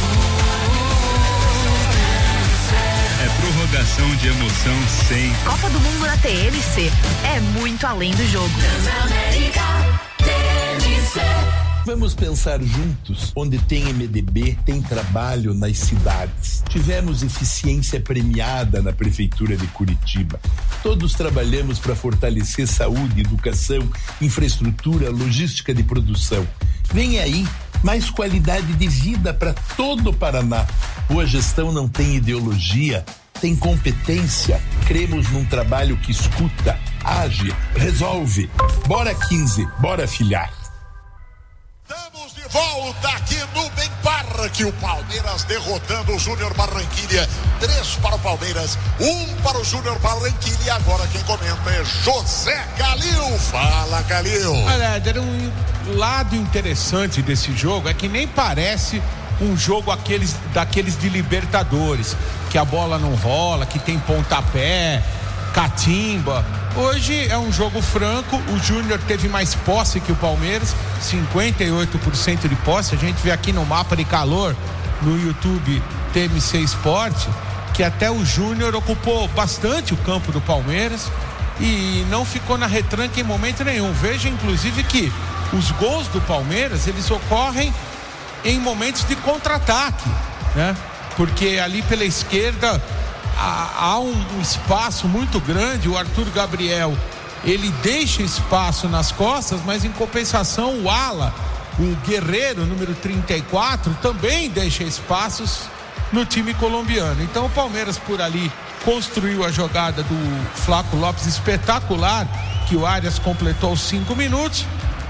É prorrogação de emoção sem. Copa do Mundo na TMC. É muito além do jogo. Transamérica, TMC. Vamos pensar juntos, onde tem MDB, tem trabalho nas cidades. Tivemos eficiência premiada na Prefeitura de Curitiba. Todos trabalhamos para fortalecer saúde, educação, infraestrutura, logística de produção. Vem aí mais qualidade de vida para todo o Paraná. Boa gestão não tem ideologia, tem competência. Cremos num trabalho que escuta, age, resolve. Bora 15, bora filiar. Estamos de volta aqui no Bem Parque. O Palmeiras derrotando o Júnior Barranquilla. 3 para o Palmeiras, 1 para o Júnior Barranquilla. E agora quem comenta é José Calil. Fala, Calil. Olha, um lado interessante desse jogo é que nem parece um jogo daqueles de Libertadores, que a bola não rola, que tem pontapé, catimba. Hoje é um jogo franco. O Júnior teve mais posse que o Palmeiras, 58% de posse. A gente vê aqui no mapa de calor no YouTube TMC Esporte que até o Júnior ocupou bastante o campo do Palmeiras e não ficou na retranca em momento nenhum. Veja inclusive que os gols do Palmeiras, eles ocorrem em momentos de contra-ataque, né? Porque ali pela esquerda há um espaço muito grande. O Arthur Gabriel, ele deixa espaço nas costas, mas em compensação o ala, o Guerreiro, número 34, também deixa espaços no time colombiano. Então o Palmeiras por ali construiu a jogada do Flaco Lopes espetacular, que o Arias completou 5 minutos,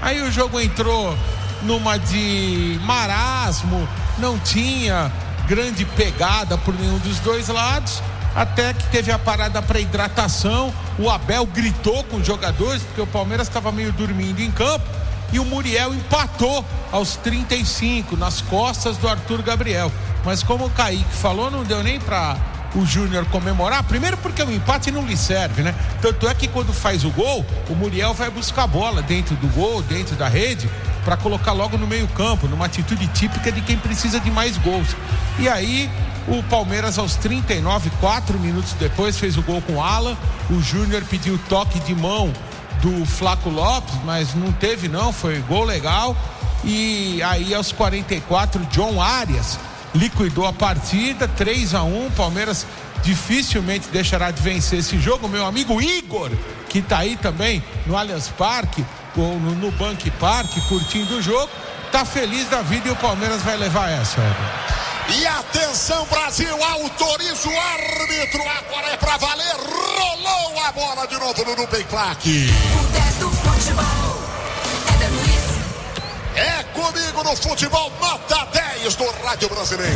Aí o jogo entrou numa de marasmo, não tinha grande pegada por nenhum dos dois lados, até que teve a parada para hidratação. O Abel gritou com os jogadores, porque o Palmeiras estava meio dormindo em campo, e o Muriel empatou aos 35, nas costas do Arthur Gabriel. Mas como o Kaique falou, não deu nem para o Júnior comemorar, primeiro porque o empate não lhe serve, né? Tanto é que quando faz o gol, o Muriel vai buscar a bola dentro do gol, dentro da rede, para colocar logo no meio campo, numa atitude típica de quem precisa de mais gols. E aí o Palmeiras, aos 39, 4 minutos depois, fez o gol com o Alan. O Júnior pediu toque de mão do Flaco Lopes, mas não teve não, foi gol legal. E aí aos 44, John Arias liquidou a partida, 3-1. Palmeiras dificilmente deixará de vencer esse jogo. Meu amigo Igor, que tá aí também no Allianz Parque, ou no Bank Park, curtindo o jogo, tá feliz da vida, e o Palmeiras vai levar essa, E atenção, Brasil, autoriza o árbitro, agora é pra valer, rolou a bola de novo no Nubank Park. O 10 do futebol é da Luiz. É comigo no futebol, nota 10 do Rádio Brasileiro.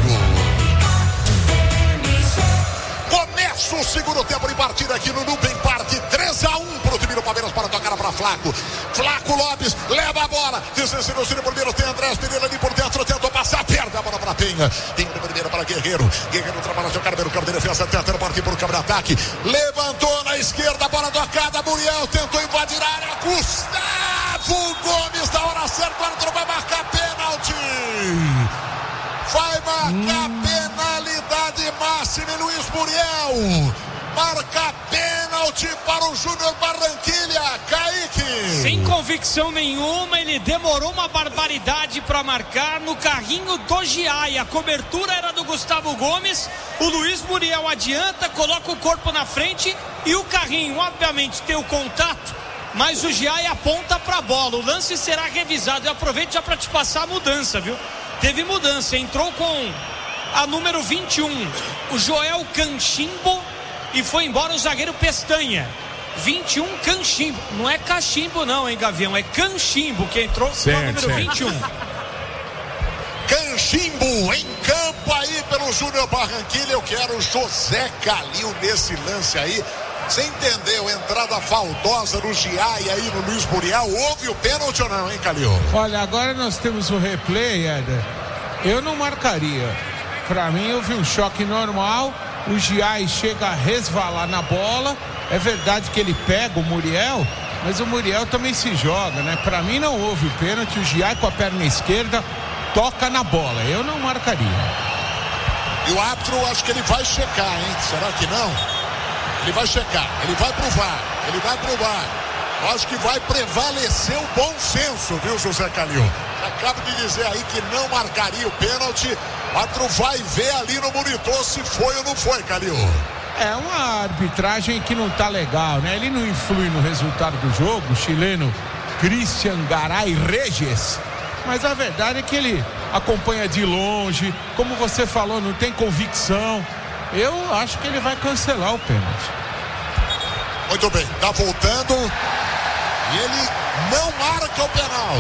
Começa o segundo tempo de partida aqui no Nubank Park, 3-1 pro time do Palmeiras, para tocar para Flaco. Flaco Lopes leva a bola, desceu o primeiro, tem Andrés Pereira ali por dentro, tentou passar, perde a bola para Penha. Tem o primeiro para Guerreiro. Guerreiro trabalha seu cara, campo de defesa, tentando partir por câmbio de ataque. Levantou na esquerda, bola tocada, Muriel tentou invadir a área, Gustavo Gomes, na hora certa, o árbitro vai marcar pênalti. Vai marcar penalidade máxima em Luiz Muriel. Marca pênalti para o Júnior Barranquilla. Kaique. Sem convicção nenhuma, ele demorou uma barbaridade para marcar no carrinho do Giai. A cobertura era do Gustavo Gomes. O Luiz Muriel adianta, coloca o corpo na frente e o carrinho, obviamente, tem o contato, mas o Giai aponta para a bola. O lance será revisado. Eu aproveito já para te passar a mudança, viu? Teve mudança, entrou com a número 21, o Joel Canchimbo, e foi embora o zagueiro Pestanha. 21, Canchimbo. Não é Cachimbo não, hein, Gavião? É Canchimbo que entrou com a número 21. Canchimbo em campo aí pelo Júnior Barranquilla. Eu quero José Calil nesse lance aí. Você entendeu? Entrada faltosa no Giai aí no Luiz Muriel. Houve o pênalti ou não, hein, Calil? Olha, agora nós temos o replay, Éder. Eu não marcaria. Pra mim, houve um choque normal. O Giai chega a resvalar na bola. É verdade que ele pega o Muriel, mas o Muriel também se joga, né? Pra mim não houve o pênalti. O Giai com a perna esquerda toca na bola. Eu não marcaria. E o árbitro, acho que ele vai checar, hein? Será que não? Ele vai checar, ele vai pro VAR. Acho que vai prevalecer o bom senso, viu, José Calil? Acabo de dizer aí que não marcaria o pênalti. O árbitro vai ver ali no monitor se foi ou não foi, Calil. É uma arbitragem que não tá legal, né? Ele não influi no resultado do jogo, o chileno Cristian Garay Regis. Mas a verdade é que ele acompanha de longe, como você falou, não tem convicção. Eu acho que ele vai cancelar o pênalti. Muito bem, tá voltando. E ele não marca o penal.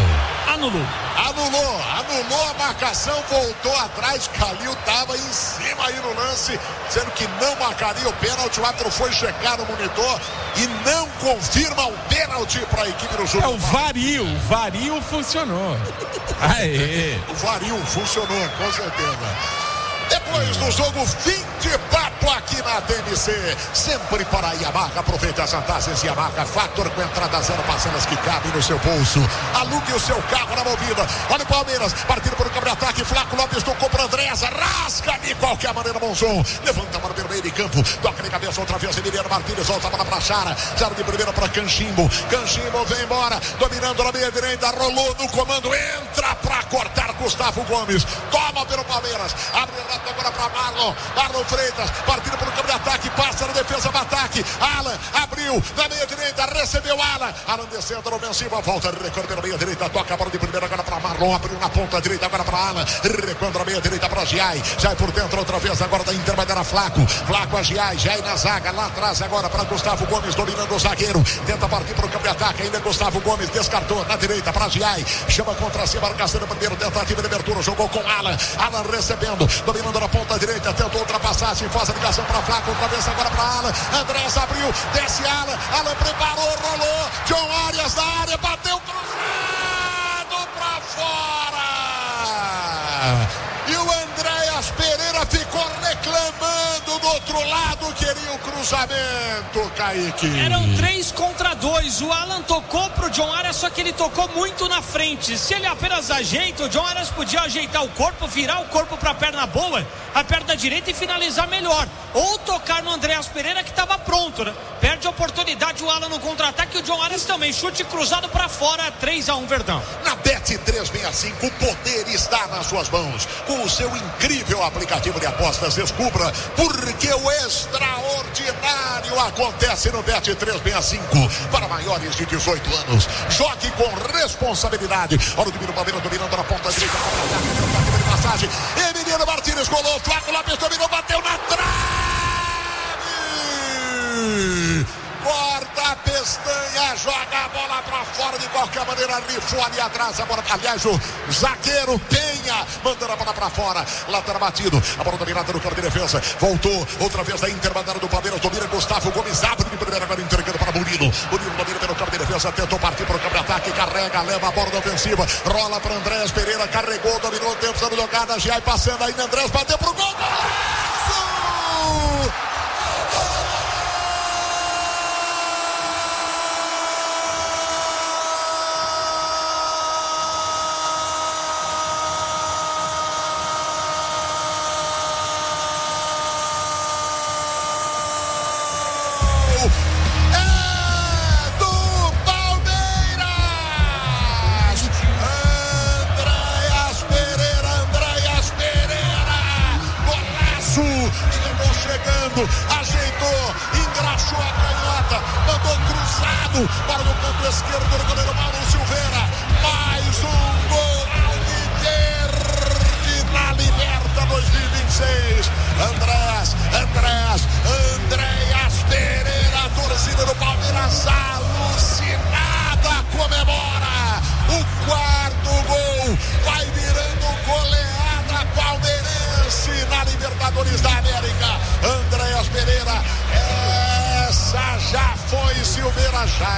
Anulou a marcação, voltou atrás. Calil tava em cima aí no lance, sendo que não marcaria o pênalti. O árbitro foi checar no monitor e não confirma o pênalti para a equipe do Júnior. É o Varil funcionou. Aê. O Varil funcionou, com certeza. Depois do jogo, fim de papo aqui na TMC. Sempre para a Yamaha. Aproveite as vantagens Yamaha. Fator com entrada zero, parcelas que cabem no seu bolso. Alugue o seu carro na movida. Olha o Palmeiras, partindo para o campo de ataque. Flaco Lopes tocou para Andrés. Rasca de qualquer maneira, Monzon. Levanta a bola pelo meio de campo. Toca de cabeça outra vez. Emiliano Martínez volta a bola para Chara. Chara de primeira para Canchimbo. Canchimbo vem embora. Dominando na meia direita. Rolou no comando. Entra para cortar Gustavo Gomes. Toma pelo Palmeiras. Abre agora para Marlon Freitas, partindo para o campo de ataque, passa na defesa do ataque. Alan abriu na meia direita, recebeu Alan descendo na ofensiva, volta, recuando pela meia direita, toca a bola de primeira agora para Marlon, abriu na ponta direita agora para Alan, recuando na meia direita para Giai por dentro outra vez agora da Inter, vai dar a Flaco a Giai na zaga, lá atrás agora para Gustavo Gomes, dominando o zagueiro, tenta partir para o campo de ataque, ainda Gustavo Gomes, descartou na direita para Giai, chama contra cima, marcação primeiro, tentativa de abertura, jogou com Alan recebendo, dominando na ponta direita, tentou ultrapassagem, faz a ligação para Flaco, outra vez agora para Alan, Andrés abriu, desce Alan preparou, rolou, John Arias da área, bateu cruzado para fora. E o Andréas Pereira ficou reclamando do outro lado, queria o cruzamento, Kaique. Eram 3 contra 2. O Alan tocou pro John Arias, só que ele tocou muito na frente. Se ele apenas ajeita, o John Arias podia ajeitar o corpo, virar o corpo para a perna boa, a perna direita, e finalizar melhor. Ou tocar no Andréas Pereira, que estava pronto, né? Perde a oportunidade o Alan no contra-ataque, e o John Arias também. Chute cruzado para fora, 3-1 Verdão. Na Bet365, o poder está nas suas mãos. Com o seu incrível aplicativo de apostas, descubra porque o extraordinário acontece no Bet365. Para maiores de 18 anos, jogue com responsabilidade. Olha o domínio, o Palmeiras dominando na ponta direita, de passagem. Emiliano Martínez colou, Flávio Lopes dominou, bateu na trave. Corta a pestanha, joga a bola pra fora de qualquer maneira, rifou ali atrás a bola, aliás o zagueiro Penha mandando a bola pra fora, lateral batido, a bola dominada no campo de defesa, voltou outra vez a Inter, mandando do Palmeiras, domina Gustavo Gomes, abre de primeira agora entregando para Murilo domina pelo campo de defesa, tentou partir para o campo de ataque, carrega, leva a bola da ofensiva, rola para Andrés Pereira, carregou, dominou o tempo, sendo jogada, Giai passando ainda, Andrés bateu pro gol, golaço! Ajeitou, engraxou a canhota, mandou cruzado para o canto esquerdo do goleiro Mauro Silveira. Mais um gol Alviverde na Liberta 2026. Andréas Pereira, a torcida do Palmeiras alucinada, comemora o quarto gol, vai virando goleada palmeirense na Libertadores da América. Andréas Pereira, essa já foi, Silveira, já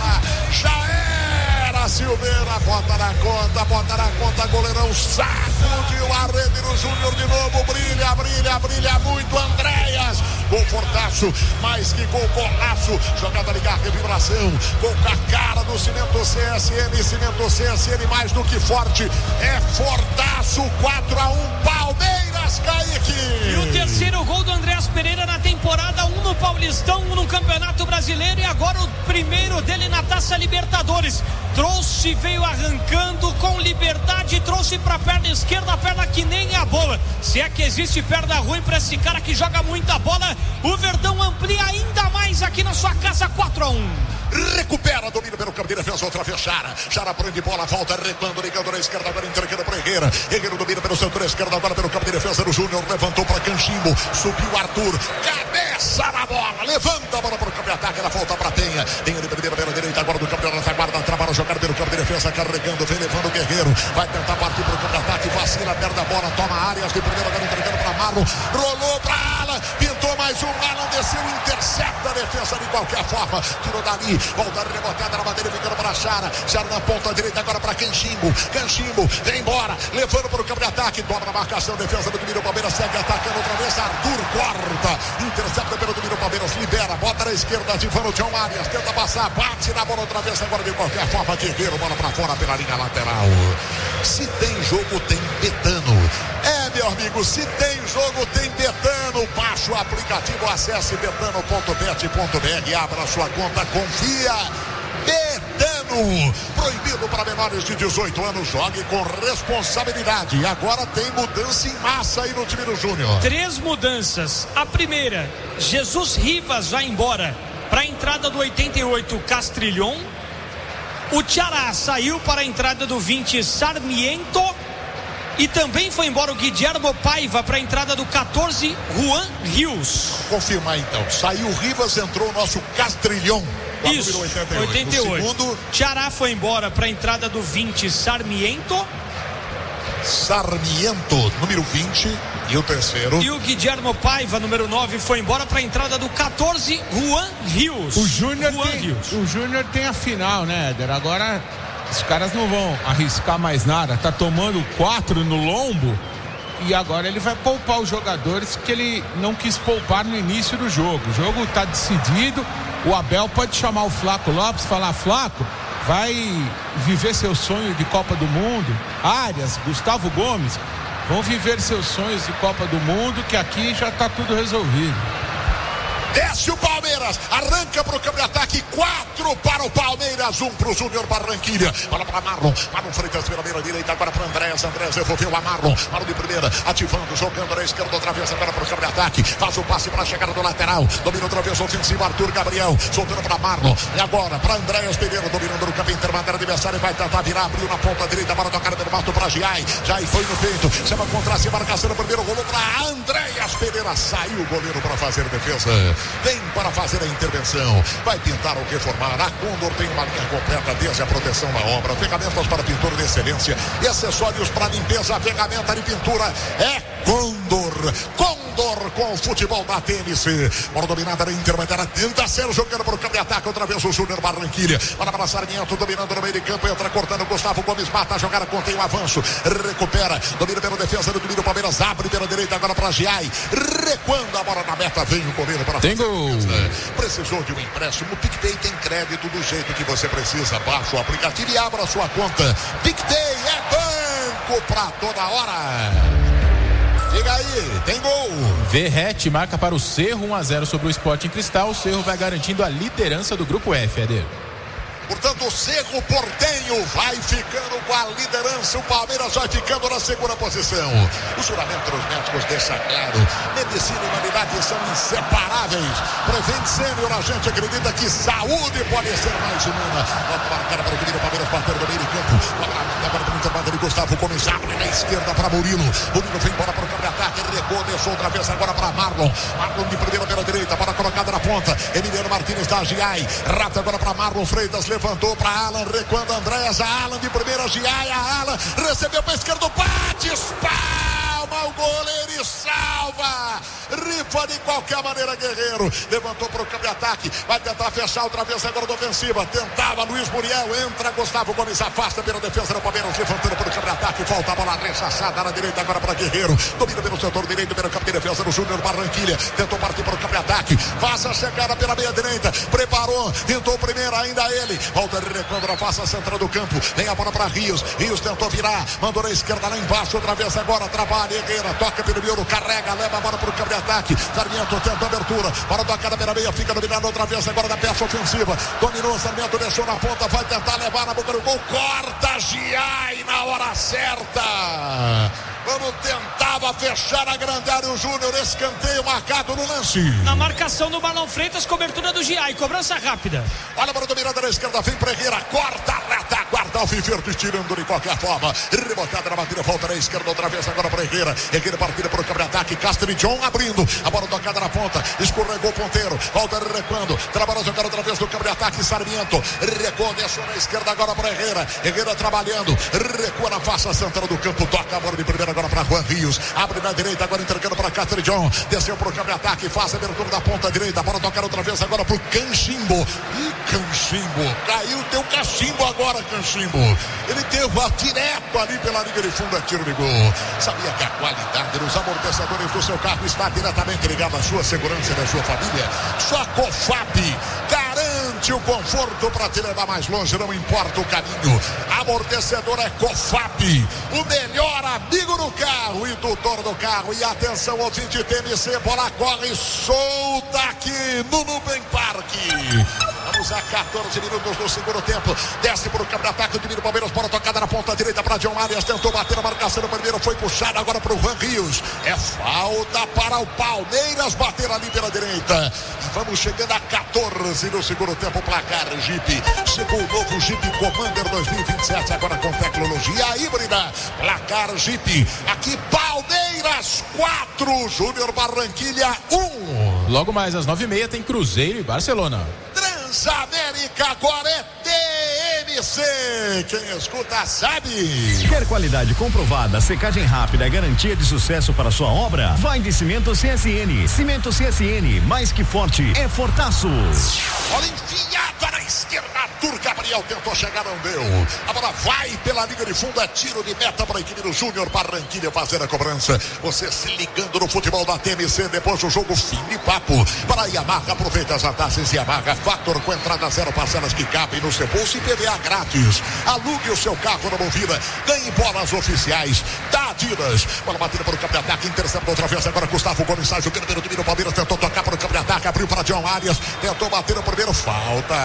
era Silveira, bota na conta, goleirão sacudiu a rede no Júnior de novo, brilha muito Andréas, gol fortaço, mais que gol, golaço, jogada ligada, vibração, gol com a cara do Cimento CSN mais do que forte, é fortaço, 4-1 Palmeiras, Kaique. E o terceiro gol do Andréas Pereira na temporada, um no Paulistão, um no Campeonato Brasileiro e agora o primeiro dele na Taça Libertadores. Veio arrancando com liberdade, trouxe pra perna esquerda, a perna que nem é a boa. Se é que existe perna ruim pra esse cara que joga muita bola, o Verdão amplia ainda mais aqui na sua casa, 4-1. Recupera, domina pelo campo de defesa, outra vez Chara prende bola, volta, recuando, ligando na esquerda, agora entregando para Herrera domina pelo setor esquerdo, agora pelo campo de defesa do Júnior, levantou para Canchimbo, subiu Arthur, cabeça na bola, levanta a bola para o campo de ataque, ela volta para Penha de primeira pela direita, agora do campo de retaguarda, trabalha a jogar pelo campo de defesa, carregando, vem levando o Guerreiro, vai tentar partir para o campo de ataque, vacila, perde a bola, toma áreas de primeira, agora entregando para Marlon, rolou para Alan, pintou mais um, Alan desceu, intercepta a defesa de qualquer forma, tirou dali, volta rebotada na bandeira, ficando para Chara na ponta direita, agora para Canchimbo, vem embora, levando para o campo de ataque, dobra na marcação, defesa do domínio, Palmeiras segue atacando outra vez, Arthur corta, intercepta pelo domínio, Palmeiras libera, bota na esquerda, ativando o John Arias, tenta passar, bate na bola outra vez, agora de qualquer forma, Guerreiro, bola para fora pela linha lateral. Se tem jogo, tem Betano. Meu amigo, se tem jogo, tem Betano. Baixe o aplicativo, acesse betano.bet.br, abra sua conta, confia. Betano. ano. Proibido para menores de 18 anos. Jogue com responsabilidade. E agora tem mudança em massa aí no time do Júnior. 3 mudanças. A primeira, Jesus Rivas vai embora para a entrada do 88, Castrilhon. O Tiará saiu para a entrada do 20, Sarmiento. E também foi embora o Guilhermo Paiva para a entrada do 14, Juan Rios. Confirmar então. Saiu Rivas, entrou o nosso Castrilhon. Isso, 88. O segundo, Tiará foi embora para a entrada do 20, Sarmiento, número 20. E o terceiro. E o Guilhermo Paiva, número 9, foi embora para a entrada do 14, Juan Rios. O Júnior tem a final, né, Éder? Agora os caras não vão arriscar mais nada. Tá tomando 4 no lombo. E agora ele vai poupar os jogadores que ele não quis poupar no início do jogo. O jogo está decidido. O Abel pode chamar o Flaco Lopes e falar: Flaco, vai viver seu sonho de Copa do Mundo. Arias, Gustavo Gomes, vão viver seus sonhos de Copa do Mundo, que aqui já está tudo resolvido. Desce o Palmeiras, arranca para o campo de ataque, 4 para o Palmeiras, 1 para o Júnior Barranquilha. Bola para Marlon Freitas pela beira direita, agora para Andrés devolveu a Marlon de primeira, ativando, jogando na esquerda, outra vez agora para o campo de ataque, faz o passe para a chegada do lateral, domina outra vez ofensivo, Arthur Gabriel, soltando para Marlon, e agora para Andrés Pereira, dominando no campo intermediário adversário, vai tentar virar, abriu na ponta direita, para tocar no mato para Giai foi no peito, chama contra se marcação, primeiro rolou para Andrés Pereira, saiu o goleiro para fazer a defesa. Vem para fazer a intervenção, vai pintar ou reformar. A Condor tem uma linha completa desde a proteção da obra, ferramentas para pintura de excelência e acessórios para limpeza. A ferramenta de pintura é Condor com o futebol da TMC. Bola dominada na intermediária, tenta ser jogando para o campo de ataque, outra vez o Júnior Barranquilha, bola para Sarmiento, dominando no meio de campo, entra cortando, Gustavo Gomes mata a jogada, contém o avanço, recupera, domina pela defesa do domínio, o Palmeiras abre pela direita agora para Giai, recuando a bola na meta, vem o goleiro para tem gol. Precisou de um empréstimo, o PicPay tem crédito do jeito que você precisa. Baixa o aplicativo e abra a sua conta. PicPay é banco para toda hora. Diga aí, tem gol. Verrete marca para o Cerro, 1-0 sobre o Sporting Cristal. O Cerro vai garantindo a liderança do grupo F, Éder. Portanto, o Cerro Porteño vai ficando com a liderança. O Palmeiras vai ficando na segunda posição. O juramento dos médicos deixa claro: medicina e humanidade são inseparáveis. Prevent Sênior, a gente acredita que saúde pode ser mais humana. Volta marcada para o time do Palmeiras, batendo no meio de campo. Agora para o intervalo de Gustavo Gomes, abre na esquerda para Murilo. Murilo vem embora para o campo de ataque, recuou, deixou outra vez agora para Marlon de primeira pela direita, bola colocada na ponta. Emiliano Martínez da Giai, rata agora para Marlon Freitas, levantou para Alan, recuando Andrés, a Alan de primeira, Giai, a Alan recebeu para a esquerda, bate, espalma o goleiro e salva. Rifa de qualquer maneira, Guerreiro levantou para o campo de ataque, vai tentar fechar outra vez agora do ofensiva, tentava Luiz Muriel, entra Gustavo Gomes, afasta pela defesa do Palmeiras, levantando para o campo de ataque, falta a bola rechaçada na direita agora para Guerreiro, domina pelo setor direito, pelo campo de defesa do Júnior Barranquilha, tentou partir para o campo de ataque, faz a chegada pela meia direita, preparou, tentou primeiro, ainda ele, volta recuando na face central do campo, vem a bola para Rios tentou virar, mandou na esquerda lá embaixo, outra vez agora, trabalha, Herrera, toca pelo miolo, carrega, leva a bola para o campo de ataque, Sarmiento tenta a abertura, para tocar na beira-meia, fica dominado outra vez agora da peça ofensiva, dominou, Sarmiento deixou na ponta, vai tentar levar na boca do gol, corta Giai na hora certa. Vamos tentava fechar a grande área o Júnior, escanteio marcado no lance. Na marcação do Marlon Freitas, cobertura do Giai, cobrança rápida. Olha para a dominada na esquerda, vem para Herrera, corta a reta, guarda o Viverde, tirando de qualquer forma. Rebotada na batida, volta na esquerda outra vez agora para Herrera. Herrera partida para o campo de ataque, Castrilhon abrindo, a bola tocada na ponta, escorregou o ponteiro, volta recuando, trabalhou a jogada outra vez no campo de ataque, Sarmiento, recuou, deixou na esquerda agora para Herrera. Herrera trabalhando, recua na face central do campo, toca a bola de primeira agora para Juan Rios, abre na direita, agora entregando para Castrilhon, desceu para o campo de ataque, faz a abertura da ponta direita, bola tocar outra vez agora para o Canchimbo. E Canchimbo, caiu, deu cachimbo agora, Canchimbo. Ele deu direto ali pela linha de fundo, a tiro de gol. Sabia que a qualidade dos amortecedores do seu carro está diretamente ligada à sua segurança e da sua família? Só Cofap garante o conforto para te levar mais longe, não importa o caminho. Amortecedor é Cofap, o melhor amigo do carro e tutor do carro. E atenção, ouvinte TMC, bola corre solta aqui no Nubank Park. 3 a 14 minutos do segundo tempo. Desce para o campo de ataque, o time do Palmeiras, bola tocada na ponta direita para John Arias, tentou bater a marcação do primeiro, foi puxado agora para o Juan Rios. É falta para o Palmeiras bater ali pela direita. E vamos chegando a 14 no segundo tempo, placar Jeep. Chegou o novo Jeep Commander 2027, agora com tecnologia híbrida. Placar Jeep. Aqui Palmeiras 4, Júnior Barranquilha 1. Logo mais às 9h30 tem Cruzeiro e Barcelona. Transamérica agora é TMC. Quem escuta sabe. Quer qualidade comprovada, secagem rápida, garantia de sucesso para sua obra? Vai de Cimento CSN. Cimento CSN, mais que forte, é fortaço. Olha, enfiada na esquerda, Arthur Gabriel tentou chegar, não deu. A bola vai pela linha de fundo, é tiro de meta para a equipe do Júnior Barranquilla fazer a cobrança. Você se ligando no futebol da TMC, depois do jogo, fim de papo. Para a Yamaha, aproveita as vantagens Yamaha Factor com entrada 0, parcelas que cabem no seu bolso e PVA grátis. Alugue o seu carro na Movida, ganhe bolas oficiais da Adidas. Bola batida para o campo de ataque, interceptou outra vez agora Gustavo Gomes, sai jogando pelo time do Palmeiras, tentou tocar para o campo de ataque, abriu para John Arias, tentou bater o primeiro, falta.